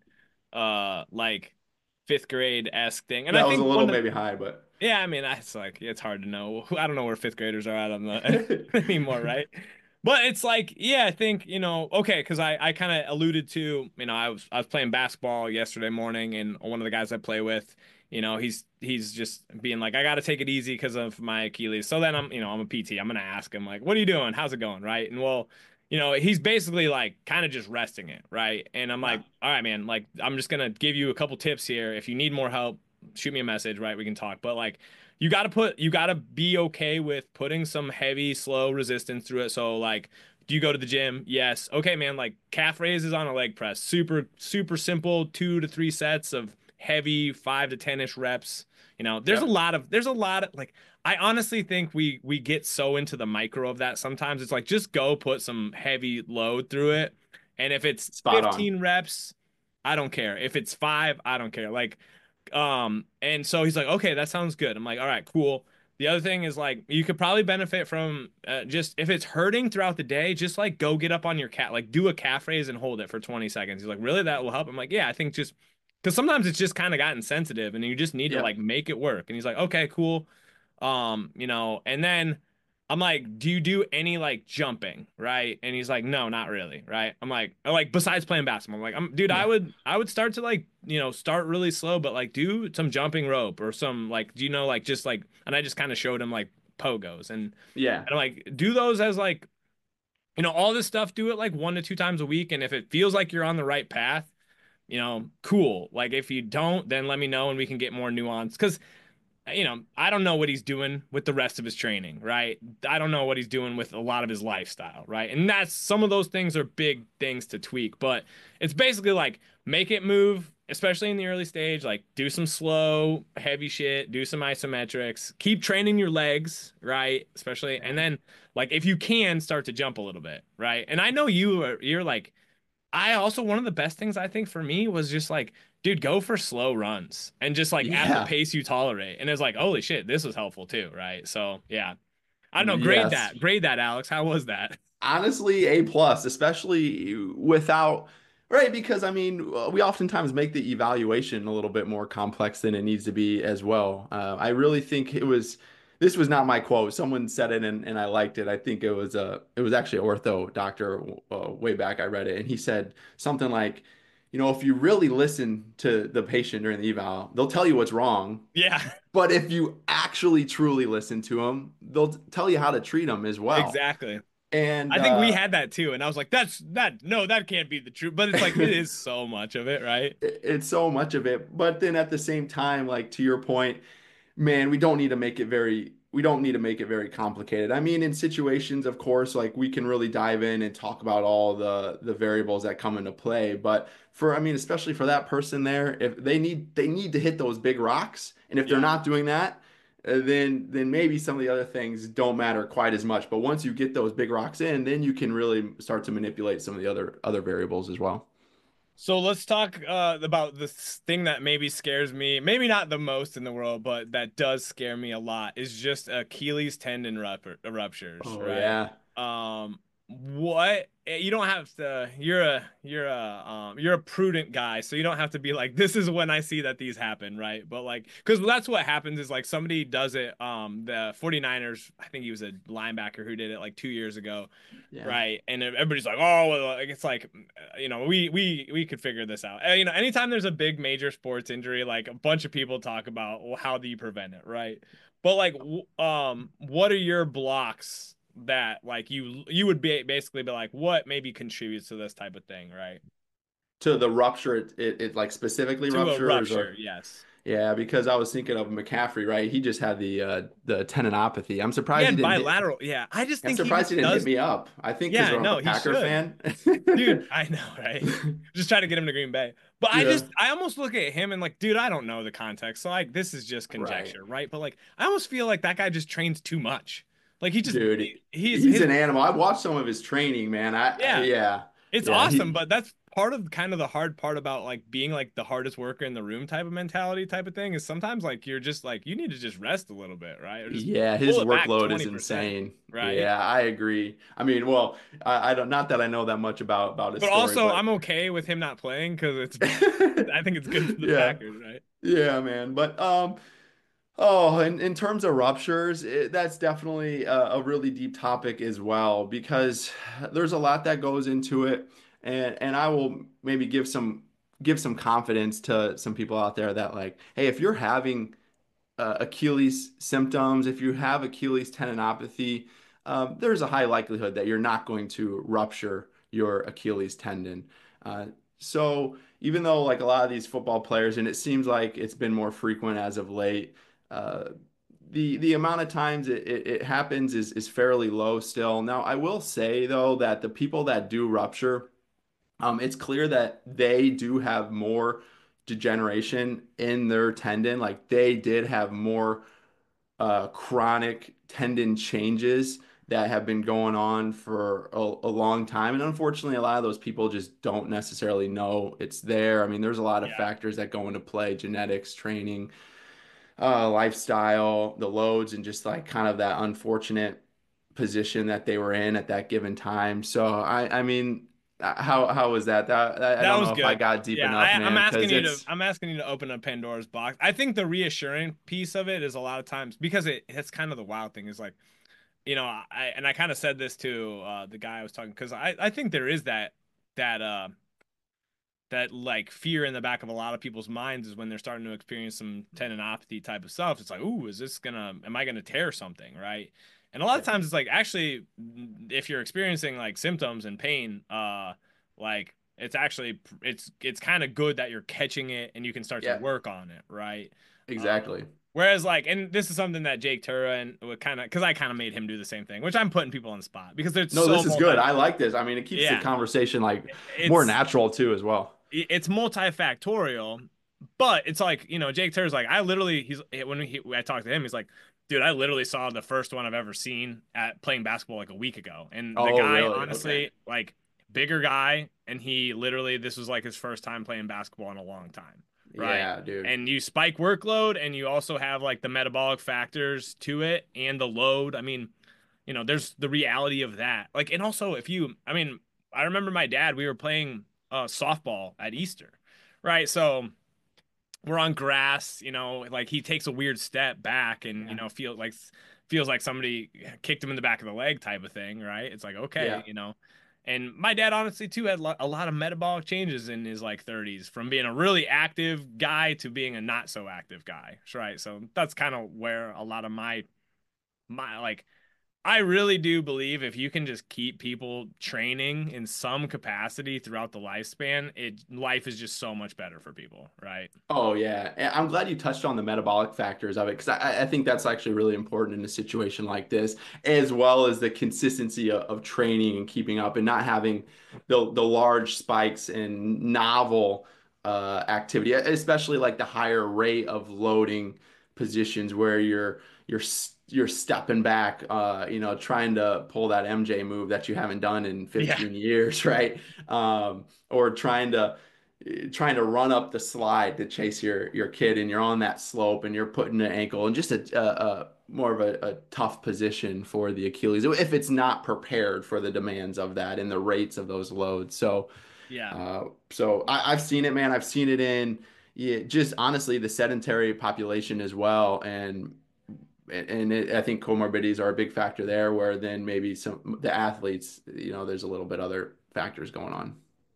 uh like fifth grade-esque thing. And I That was a think little one of maybe high, but yeah, I mean, it's like it's hard to know. I don't know where fifth graders are at on the anymore, right? But it's like, yeah, I think, you know, okay, because I I kind of alluded to, you know, I was I was playing basketball yesterday morning, and one of the guys I play with, you know, he's he's just being like, I got to take it easy because of my Achilles. So then I'm, you know, I'm a P T. I'm gonna ask him like, what are you doing? How's it going, right? And well, you know, he's basically like kind of just resting it, right? And I'm yeah, like, all right, man, like I'm just gonna give you a couple tips here. If you need more help, shoot me a message, right? We can talk. But like you got to put you got to be okay with putting some heavy, slow resistance through it. So like do you go to the gym? Yes. Okay, man, like calf raises on a leg press. Super super simple two to three sets of heavy five to ten-ish reps. You know, there's a yep, lot of there's a lot of like I honestly think we we get so into the micro of that sometimes. It's like just go put some heavy load through it. And if it's spot on. fifteen reps, I don't care. If it's five, I don't care. Like um, and so he's like, okay, that sounds good. I'm like, all right, cool. The other thing is like you could probably benefit from uh, just if it's hurting throughout the day, just like go get up on your cat, like do a calf raise and hold it for twenty seconds. He's like, really, that will help? I'm like, yeah, I think just because sometimes it's just kind of gotten sensitive and you just need to like Yep. make it work. And he's like, okay, cool. Um, you know, and then I'm like, do you do any like jumping, right? And he's like, no, not really, right? I'm like, like besides playing basketball, I'm like, I'm, dude, I Yeah. would, I would start to like, you know, start really slow, but like do some jumping rope or some like, do you know, like just like, and I just kind of showed him like pogos and, and Yeah. I'm like, do those as like, you know, all this stuff, do it like one to two times a week, and if it feels like you're on the right path, you know, cool. Like if you don't, then let me know and we can get more nuance because you know, I don't know what he's doing with the rest of his training, right? I don't know what he's doing with a lot of his lifestyle, right? And that's some of those things are big things to tweak, but it's basically like make it move, especially in the early stage, like do some slow, heavy shit, do some isometrics, keep training your legs, right? Especially, and Yeah. then like if you can start to jump a little bit, right? And I know you are, you're like, I also one of the best things I think for me was just like, dude, go for slow runs and just like at the Yeah. pace you tolerate. And it's like, holy shit, this was helpful too, right? So yeah. I don't know. Grade Yes. that. Grade that, Alex. How was that? Honestly, A plus, especially without, right? Because I mean, uh, we oftentimes make the evaluation a little bit more complex than it needs to be as well. Uh, I really think it was, this was not my quote. Someone said it and, and I liked it. I think it was a, it was actually an ortho doctor uh, way back. I read it and he said something like, you know, if you really listen to the patient during the eval, they'll tell you what's wrong. Yeah, But if you actually truly listen to them, they'll tell you how to treat them as well. exactly. And I think we uh, had that too. And I was like, that's that no, that can't be the truth. But it's like it is so much of it, right? it's so much of it. But then at the same time, like to your point, man, we don't need to make it very, we don't need to make it very complicated. I mean, in situations, of course, like we can really dive in and talk about all the the variables that come into play. But for, I mean, especially for that person there, if they need they need to hit those big rocks, and if they're Yeah. not doing that, uh, then then maybe some of the other things don't matter quite as much. But once you get those big rocks in, then you can really start to manipulate some of the other other variables as well. So let's talk uh, about this thing that maybe scares me, maybe not the most in the world, but that does scare me a lot is just Achilles tendon rup- ruptures, Oh right? yeah. Um, what eh, you don't have to, you're a you're a um you're a prudent guy, so you don't have to be like, this is when I see that these happen, right? But like, because that's what happens is like somebody does it, um, the 49ers, I think he was a linebacker who did it like two years ago. Yeah. Right. And everybody's like, oh, well, like, it's like, you know, we we we could figure this out. Uh, You know, anytime there's a big major sports injury, like a bunch of people talk about, well, how do you prevent it, right? But like, w- um, what are your blocks that like you you would be basically be like, what maybe contributes to this type of thing, right? To the rupture, it, it, it like specifically To a ruptures rupture, or yes. Yeah, because I was thinking of McCaffrey, right? He just had the uh the tendinopathy. I'm He surprised he had didn't hit bilateral. Yeah, I just I'm think he surprised he just didn't hit does. me up. I think because Yeah, I'm a no, he Packer should. fan. Dude, I know, right? Just try to get him to Green Bay. But I Yeah, just, I almost look at him and like, dude, I don't know the context. So like, this is just right. conjecture, right? But like, I almost feel like that guy just trains too much. Like he just, Dude, he- he's he's his, an animal. I've watched some of his training, man. I, I yeah, yeah. it's Yeah, awesome. he But that's part of kind of the hard part about like being like the hardest worker in the room type of mentality type of thing is sometimes like you're just like, you need to just rest a little bit, right? Or just yeah, his pull it back workload is twenty percent, insane. right? Yeah, I agree. I mean, well, I, I don't not that I know that much about about his But story, also, but I'm okay with him not playing because it's, I think it's good for the yeah. Packers, right? Yeah, man. But um oh, in, in terms of ruptures, it, that's definitely a, a really deep topic as well because there's a lot that goes into it, and and I will maybe give some give some confidence to some people out there that like, hey, if you're having uh, Achilles symptoms, if you have Achilles tendinopathy, um, there's a high likelihood that you're not going to rupture your Achilles tendon. Uh, so even though like a lot of these football players, and it seems like it's been more frequent as of late, uh, the the amount of times it, it, it happens is is fairly low still. Now, I will say though that the people that do rupture, um, it's clear that they do have more degeneration in their tendon. Like they did have more uh, chronic tendon changes that have been going on for a, a long time. And unfortunately, a lot of those people just don't necessarily know it's there. I mean, there's a lot of Yeah. factors that go into play, genetics, training, uh, lifestyle, the loads, and just like kind of that unfortunate position that they were in at that given time. So I, I mean, uh, how how was that? That I That don't was know if I good. got deep Yeah, enough, I, I'm man, asking because you to it's I'm asking you to open up Pandora's box. I think the reassuring piece of it is a lot of times because it it's kind of the wild thing is like, you know, I and I kind of said this to uh the guy I was talking because I I think there is that that uh that like fear in the back of a lot of people's minds is when they're starting to experience some tendinopathy type of stuff. It's like, ooh, is this gonna, am I gonna tear something, right? And a lot of yeah, times it's like actually, if you're experiencing like symptoms and pain, uh, like it's actually it's it's kind of good that you're catching it and you can start to yeah, work on it, right? Um, exactly. Whereas like, and this is something that Jake Tura and would kind of, because I kind of made him do the same thing, which I'm putting people on the spot because there's No, so this is good. multi, I like this. I mean, it keeps the yeah, conversation like more it's natural too, as well. it's multifactorial, but it's like, you know, Jake Turner's like, I literally, he's when he, I talked to him, he's like, dude, I literally saw the first one I've ever seen at playing basketball like a week ago. And the Oh, guy, really? Okay. honestly, like, bigger guy, and he literally, this was like his first time playing basketball in a long time, right? Yeah, dude. And you spike workload, and you also have like the metabolic factors to it and the load. I mean, you know, there's the reality of that. Like, and also if you, I mean, I remember my dad, we were playing uh, softball at Easter, right? So we're on grass, you know, like he takes a weird step back and, you Yeah. know, feel like feels like somebody kicked him in the back of the leg type of thing, right? It's like, okay, Yeah. you know. And my dad honestly too had lo- a lot of metabolic changes in his like thirties from being a really active guy to being a not so active guy, right? So that's kind of where a lot of my my like I really do believe if you can just keep people training in some capacity throughout the lifespan, it life is just so much better for people, right? Oh, yeah. And I'm glad you touched on the metabolic factors of it because I, I think that's actually really important in a situation like this, as well as the consistency of, of training and keeping up and not having the the large spikes in novel uh, activity, especially like the higher rate of loading positions where you're you're you're stepping back, uh, you know, trying to pull that M J move that you haven't done in Yeah. fifteen years, right? Um, or trying to trying to run up the slide to chase your your kid and you're on that slope and you're putting an ankle in just a, a, a more of a, a tough position for the Achilles if it's not prepared for the demands of that and the rates of those loads. So Yeah. uh, so I, I've seen it, man. I've seen it in yeah, just honestly the sedentary population as well, and and it, I think comorbidities are a big factor there. Where then maybe some the athletes, you know, there's a little bit other factors going on.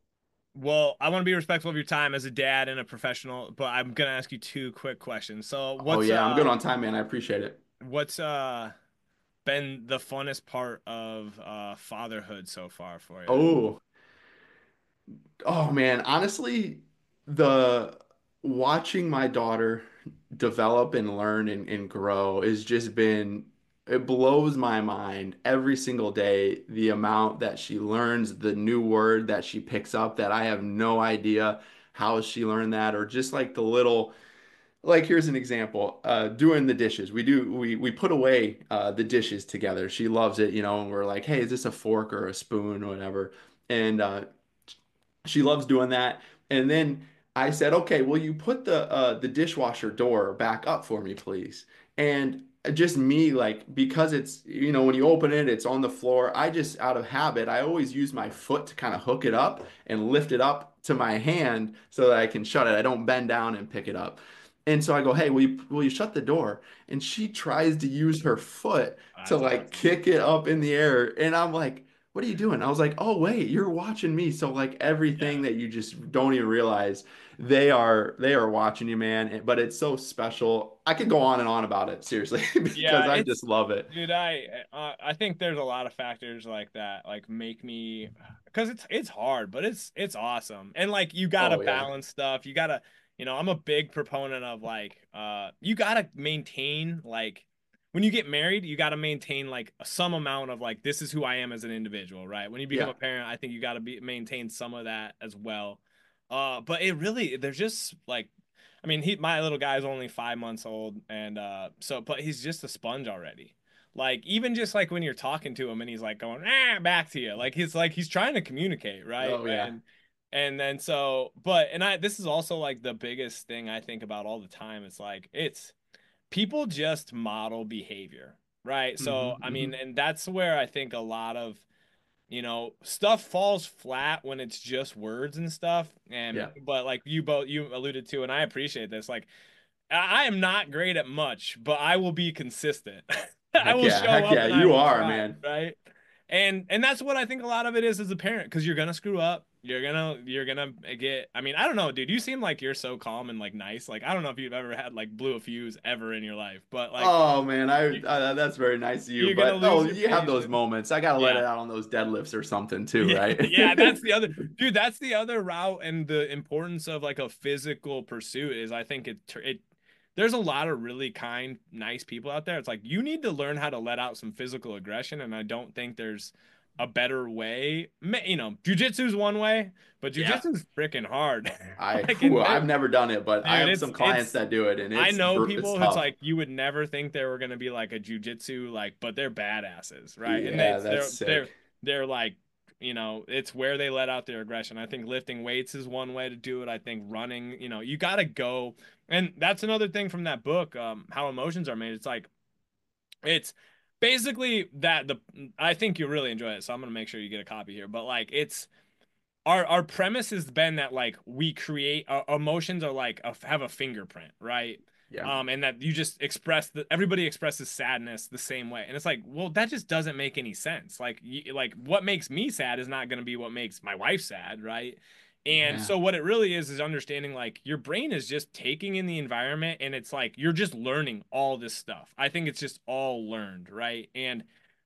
Well, I want to be respectful of your time as a dad and a professional, but I'm gonna ask you two quick questions. So, Oh what's yeah, I'm good uh, on time, man. I appreciate it. what's uh been the funnest part of uh fatherhood so far for you? Oh, oh man, honestly, the watching my daughter develop and learn and, and grow has just been, it blows my mind every single day, the amount that she learns, the new word that she picks up that I have no idea how she learned that, or just like the little, like here's an example, uh doing the dishes. We do we we put away uh the dishes together. She loves it, you know, and we're like, hey, is this a fork or a spoon or whatever? And uh she loves doing that. And then I said, okay, will you put the uh, the dishwasher door back up for me, please? And just me, like, because it's, you know, when you open it, it's on the floor. I just, out of habit, I always use my foot to kind of hook it up and lift it up to my hand so that I can shut it. I don't bend down and pick it up. And so I go, hey, will you, will you shut the door? And she tries to use her foot to That's like awesome. kick it up in the air. And I'm like, what are you doing? I was like, oh wait, you're watching me. So like everything Yeah. that you just don't even realize, they are they are watching you, man. But it's so special. I could go on and on about it, seriously, because Yeah, I it's just love it. dude, I uh, I think there's a lot of factors like that like make me because it's it's hard, but it's it's awesome. And like you gotta Oh yeah. balance stuff. You gotta, you know, I'm a big proponent of like uh you gotta maintain like when you get married, you gotta maintain like some amount of like this is who I am as an individual, right? When you become Yeah. a parent, I think you gotta be maintain some of that as well. Uh, but it really there's just like I mean, he my little guy's only five months old, and uh, so but he's just a sponge already. Like even just like when you're talking to him and he's like going ah back to you, like he's like he's trying to communicate, right? Oh yeah. And and then so, but and I this is also like the biggest thing I think about all the time. It's like it's people just model behavior, right? Hmm. So I Hmm. mean, and that's where I think a lot of you know stuff falls flat when it's just words and stuff and Yeah. but like you both you alluded to and I appreciate this like I am not great at much, but I will be consistent. I Heck will yeah. show Heck up yeah. and I You will are, try, man. right? And and that's what I think a lot of it is as a parent, because you're gonna screw up. You're gonna you're gonna get. I mean, I don't know, dude. You seem like you're so calm and like nice. Like I don't know if you've ever had like blew a fuse ever in your life, but like Oh man, I you, uh, that's very nice of you. you're gonna But lose oh, your you have those patience. moments. I gotta let Yeah. it out on those deadlifts or something too, Yeah, right? yeah, that's the other dude. That's the other route, and the importance of like a physical pursuit is, I think it it. There's a lot of really kind, nice people out there. It's like you need to learn how to let out some physical aggression, and I don't think there's a better way. Ma- You know, jujitsu's one way, but Yeah. jujitsu's freaking hard. I Like, whew, and there, I've never done it, but I dude, have it's some clients it's that do it, and I it's know br- it's people who it's tough. like you would never think they were gonna be like a jujitsu like, but they're badasses, right? And they Yeah, that's they're they're sick. they're like, you know, it's where they let out their aggression. I think lifting weights is one way to do it. I think running, you know, you gotta go, and that's another thing from that book, um, How Emotions Are Made. It's like it's basically that the I think you'll really enjoy it, so I'm gonna make sure you get a copy here. But like it's our our premise has been that like we create uh, emotions are like a, have a fingerprint, right? Yeah. Um, and that you just express the everybody expresses sadness the same way, and it's like, well, that just doesn't make any sense. Like, you, like what makes me sad is not going to be what makes my wife sad, right? And Yeah. so what it really is is understanding like your brain is just taking in the environment, and it's like you're just learning all this stuff. I think it's just all learned, right? And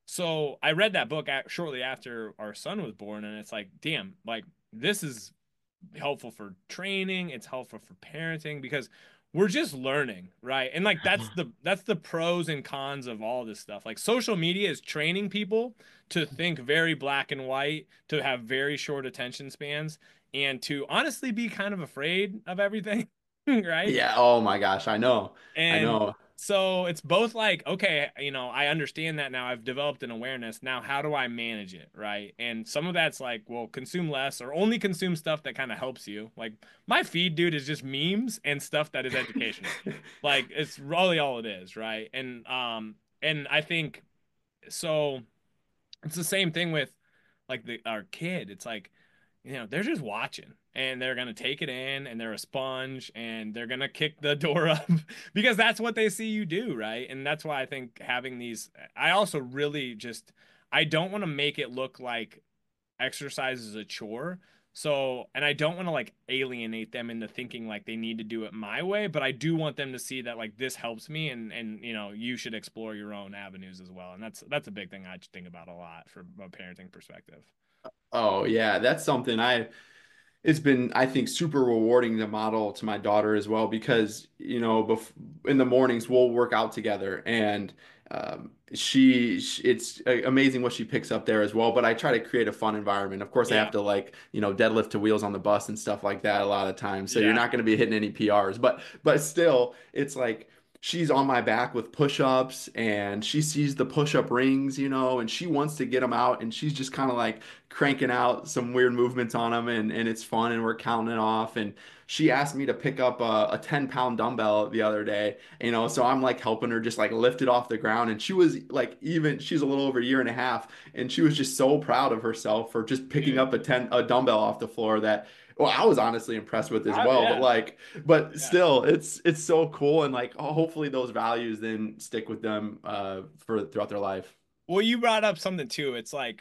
so I read that book at, shortly after our son was born, and it's like, damn, like this is helpful for training. It's helpful for parenting because we're just learning, right? And like that's the that's the pros and cons of all this stuff. Like social media is training people to think very black and white, to have very short attention spans, and to honestly be kind of afraid of everything, right? Yeah. Oh my gosh, I know. I And know. so it's both like, okay, you know, I understand that now. I've developed an awareness. Now, how do I manage it? Right. And some of that's like, well, consume less or only consume stuff that kind of helps you. Like my feed, dude, is just memes and stuff that is educational. Like it's really all it is. Right. And, um, and I think so it's the same thing with like the our kid. It's like, you know, they're just watching and they're gonna take it in and they're a sponge and they're gonna kick the door up because that's what they see you do, right? And that's why I think having these I also really just I don't want to make it look like exercise is a chore. So, and I don't want to like alienate them into thinking like they need to do it my way, but I do want them to see that like this helps me and and you know, you should explore your own avenues as well. And that's that's a big thing I think about a lot from a parenting perspective. Oh yeah, that's something I it's been, I think, super rewarding to model to my daughter as well because, you know, bef in the mornings we'll work out together and um, she, sh it's a- amazing what she picks up there as well. But I try to create a fun environment. Of course, I have Yeah. to like, you know, deadlift to wheels on the bus and stuff like that a lot of times. So you're Yeah. not going to be hitting any P Rs, but but still, it's like she's on my back with push-ups and she sees the push-up rings, you know, and she wants to get them out and she's just kind of like cranking out some weird movements on them and, and it's fun and we're counting it off. And she asked me to pick up a, a ten pound dumbbell the other day, you know, so I'm like helping her just like lift it off the ground. And she was like, even she's a little over a year and a half, and she was just so proud of herself for just picking Dude. up a ten a dumbbell off the floor that well, I was honestly impressed with as I, well, but yeah. like, but Yeah. still, it's it's so cool, and like, oh, hopefully those values then stick with them uh for throughout their life. Well, you brought up something too. It's like,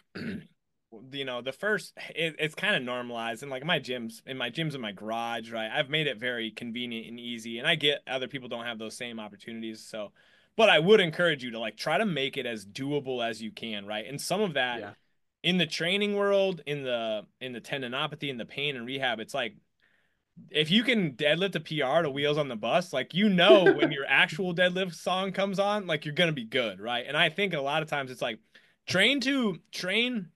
you know, the first it, it's kind of normalized, and like my gyms, in my gyms in my garage, right? I've made it very convenient and easy, and I get other people don't have those same opportunities, so. But I would encourage you to like try to make it as doable as you can, right? And some of that Yeah. in the training world, in the in the tendinopathy, in the pain and rehab, it's like if you can deadlift a P R to wheels on the bus, like you know when your actual deadlift song comes on, like you're gonna be good, right? And I think a lot of times it's like train to train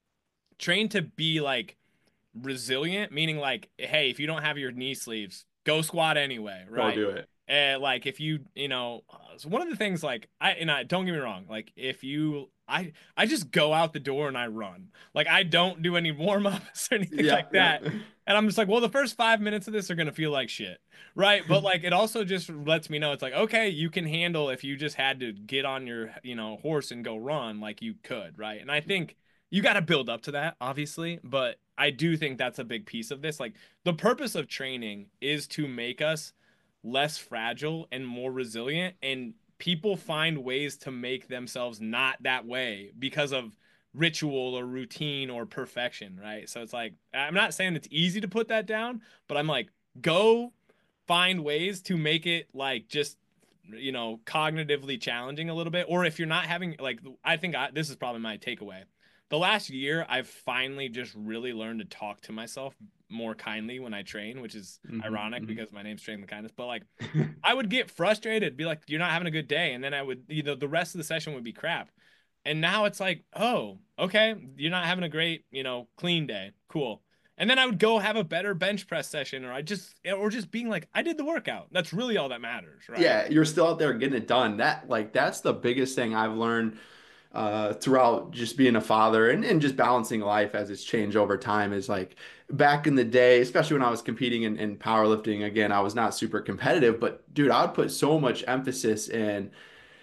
train to be like resilient, meaning like, hey, if you don't have your knee sleeves, go squat anyway, Go right? do it. And like if you, you know, so one of the things like I and I don't get me wrong, like if you I I just go out the door and I run. Like I don't do any warm-ups or anything Yeah, like yeah. that. And I'm just like, well, the first five minutes of this are gonna feel like shit. Right. But like it also just lets me know it's like, okay, you can handle if you just had to get on your, you know, horse and go run, like you could, right? And I think you got to build up to that, obviously, but I do think that's a big piece of this. Like the purpose of training is to make us less fragile and more resilient, and people find ways to make themselves not that way because of ritual or routine or perfection, right? So it's like I'm not saying it's easy to put that down, but I'm like go find ways to make it like just you know cognitively challenging a little bit, or if you're not having like I think I, this is probably my takeaway the last year. I've finally just really learned to talk to myself more kindly when I train, which is hmm ironic hmm because my name's Train the Kindness. But like, I would get frustrated, be like, "You're not having a good day," and then I would, you know, the rest of the session would be crap. And now it's like, "Oh, okay, you're not having a great, you know, clean day. Cool." And then I would go have a better bench press session, or I just, or just being like, I did the workout. That's really all that matters, right? Yeah, you're still out there getting it done. That like that's the biggest thing I've learned uh, throughout just being a father and, and just balancing life as it's changed over time is like back in the day, especially when I was competing in, in powerlifting, again, I was not super competitive, but dude, I would put so much emphasis in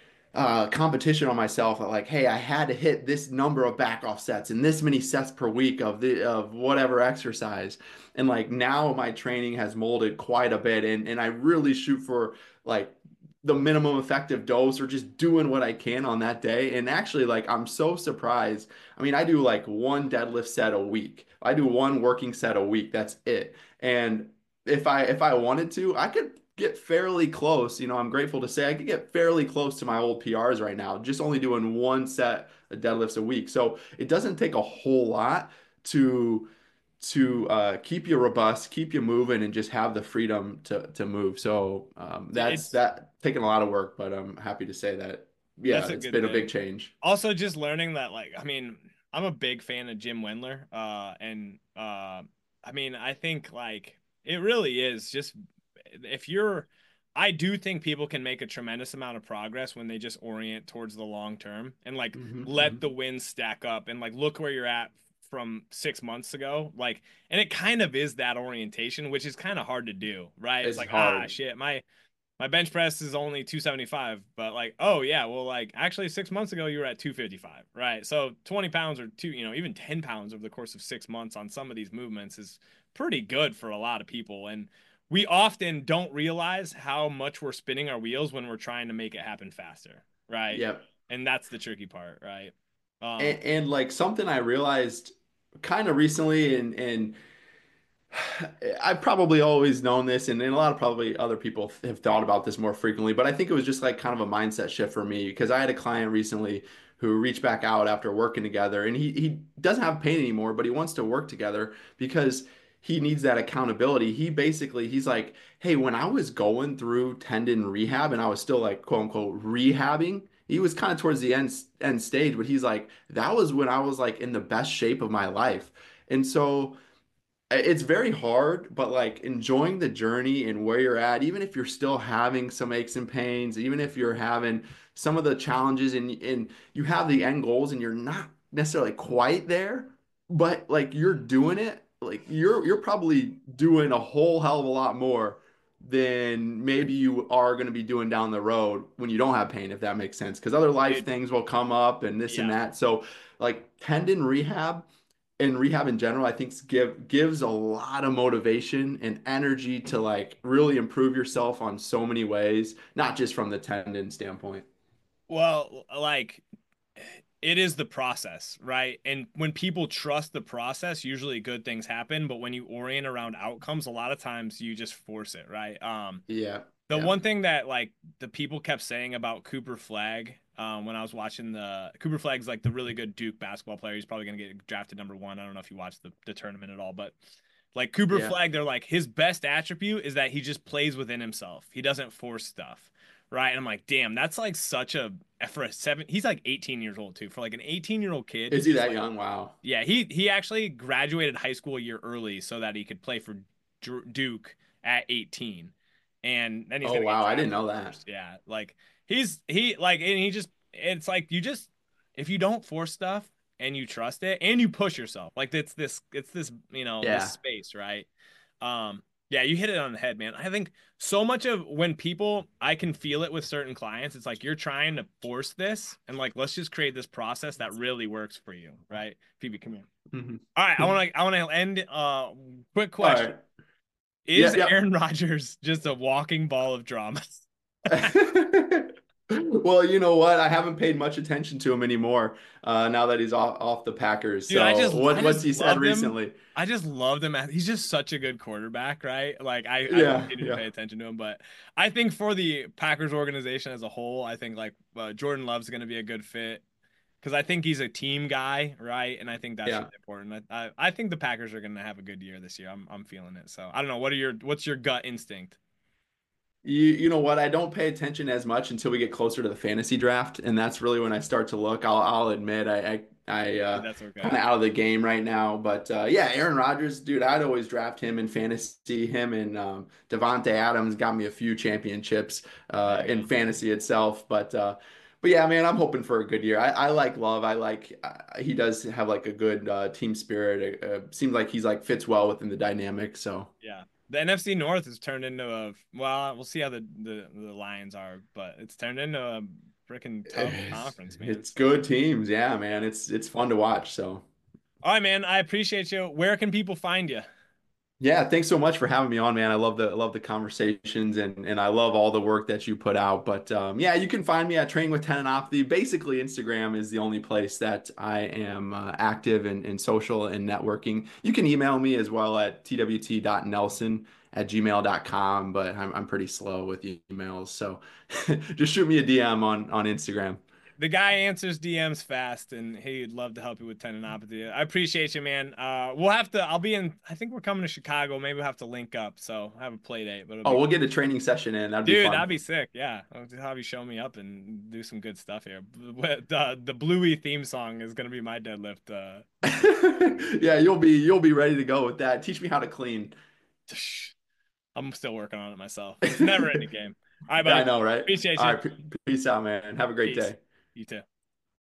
uh, competition on myself. Like, hey, I had to hit this number of back off sets and this many sets per week of the of whatever exercise. And like now my training has molded quite a bit, and and I really shoot for like the minimum effective dose or just doing what I can on that day. And actually, like I'm so surprised. I mean, I do like one deadlift set a week. I do one working set a week. That's it. And if I if I wanted to, I could get fairly close. You know, I'm grateful to say I could get fairly close to my old P Rs right now, just only doing one set of deadlifts a week. So it doesn't take a whole lot to to uh, keep you robust, keep you moving, and just have the freedom to to move. So um, that's It's that taking a lot of work, but I'm happy to say that yeah, that's a it's good been a big thing. change. Also, just learning that, like, I mean, I'm a big fan of Jim Wendler, uh, and uh, I mean, I think like it really is just if you're, I do think people can make a tremendous amount of progress when they just orient towards the long term and like hmm let hmm the wins stack up and like look where you're at from six months ago, like, and it kind of is that orientation, which is kind of hard to do, right? It's It's like, ah, hard. shit, my my bench press is only two seventy-five, but like, oh yeah, well, like actually six months ago you were at two fifty-five, right? So twenty pounds or two, you know, even ten pounds over the course of six months on some of these movements is pretty good for a lot of people. And we often don't realize how much we're spinning our wheels when we're trying to make it happen faster, right? Yep. And that's the tricky part, right? Um, And, and like something I realized kind of recently, and and I've probably always known this, and, and a lot of probably other people have thought about this more frequently, but I think it was just like kind of a mindset shift for me because I had a client recently who reached back out after working together, and he he doesn't have pain anymore, but he wants to work together because he needs that accountability. He basically, he's like, hey, when I was going through tendon rehab and I was still like quote unquote rehabbing, he was kind of towards the end end stage, but he's like, that was when I was like in the best shape of my life. And so it's very hard, but like enjoying the journey and where you're at, even if you're still having some aches and pains, even if you're having some of the challenges and and you have the end goals and you're not necessarily quite there, but like you're doing it, like you're you're probably doing a whole hell of a lot more than maybe you are going to be doing down the road when you don't have pain, if that makes sense. Because other life Dude, things will come up and this and yeah. that. So like tendon rehab and rehab in general, I think give gives a lot of motivation and energy to like really improve yourself on so many ways, not just from the tendon standpoint. Well, like it is the process, right? And when people trust the process, usually good things happen. But when you orient around outcomes, a lot of times you just force it, right? Um, Yeah, the yeah, one thing that like the people kept saying about Cooper Flagg, um, when I was watching the Cooper Flagg's like the really good Duke basketball player. He's probably gonna get drafted number one. I don't know if you watched the, the tournament at all, but like Cooper yeah. Flagg, they're like his best attribute is that he just plays within himself. He doesn't force stuff. Right. And I'm like, damn, that's like such a for a seven. He's like eighteen years old too. For like an eighteen year old kid to Is he just that like, young? Wow. yeah, he he actually graduated high school a year early so that he could play for Duke at eighteen, and then he's Oh gonna get wow, I didn't drafted know that. first. Yeah, like he's he like and he just it's like you just if you don't force stuff and you trust it and you push yourself, like it's this it's this you know this Yeah. space, right? Um, yeah, you hit it on the head, man. I think so much of when people, I can feel it with certain clients. It's like you're trying to force this, and like let's just create this process that really works for you, right? Phoebe, come here. Mhm. All right, I want to I want to end. Uh, quick All question: right. Yeah, Is yeah. Aaron Rodgers just a walking ball of drama? Well, you know what? I haven't paid much attention to him anymore uh, now that he's off, off the Packers. Dude, I So just what I what's just he said loved him. recently? I just loved him. He's just such a good quarterback, right? Like I I Yeah, continue to yeah, pay attention to him, but I think for the Packers organization as a whole, I think like uh, Jordan Love's going to be a good fit because I think he's a team guy, right? And I think that's yeah. really important. I I, I think the Packers are going to have a good year this year. I'm I'm feeling it. So I don't know. What are your what's your gut instinct? You you know what? I don't pay attention as much until we get closer to the fantasy draft, and that's really when I start to look. I'll I'll admit I I, I Dude, uh, that's kind okay. of out of the game right now, but uh, yeah, Aaron Rodgers, dude, I'd always draft him in fantasy. Him and um, Devontae Adams got me a few championships There uh, you in go. fantasy itself, but uh, but yeah, man, I'm hoping for a good year. I, I like Love. I like uh, he does have like a good uh, team spirit. Uh, seems like he's like fits well within the dynamic. So. Yeah. The N F C North has turned into a well, we'll see how the the, the Lions are, but it's turned into a freaking tough It's, conference, man. it's So, good teams, yeah, man. It's it's fun to watch. So, all right, man. I appreciate you. Where can people find you? yeah, thanks so much for having me on, man. I love the I love the conversations and and I love all the work that you put out. But um, yeah, you can find me at Training with Tendinopathy. Basically, Instagram is the only place that I am uh, active in, in social and networking. You can email me as well at t w t dot nelson at gmail dot com, but I'm I'm pretty slow with emails, so just shoot me a D M on on Instagram. The guy answers D Ms fast, and he'd love to help you with tendinopathy. I appreciate you, man. Uh, we'll have to. I'll be in. I think we're coming to Chicago. Maybe we'll have to link up. So have a play date, but it'll Oh, be we'll get a training session in. That'd be dude, fun. that'd be sick. Yeah, I'll just have you show me up and do some good stuff here. The the Bluey theme song is gonna be my deadlift. Uh, Yeah, you'll be you'll be ready to go with that. Teach me how to clean. I'm still working on it myself. It's a never ending game. All right, Yeah, I buddy. know, right? Appreciate All you. right, p- peace out, man. Have a great Peace. day. You too.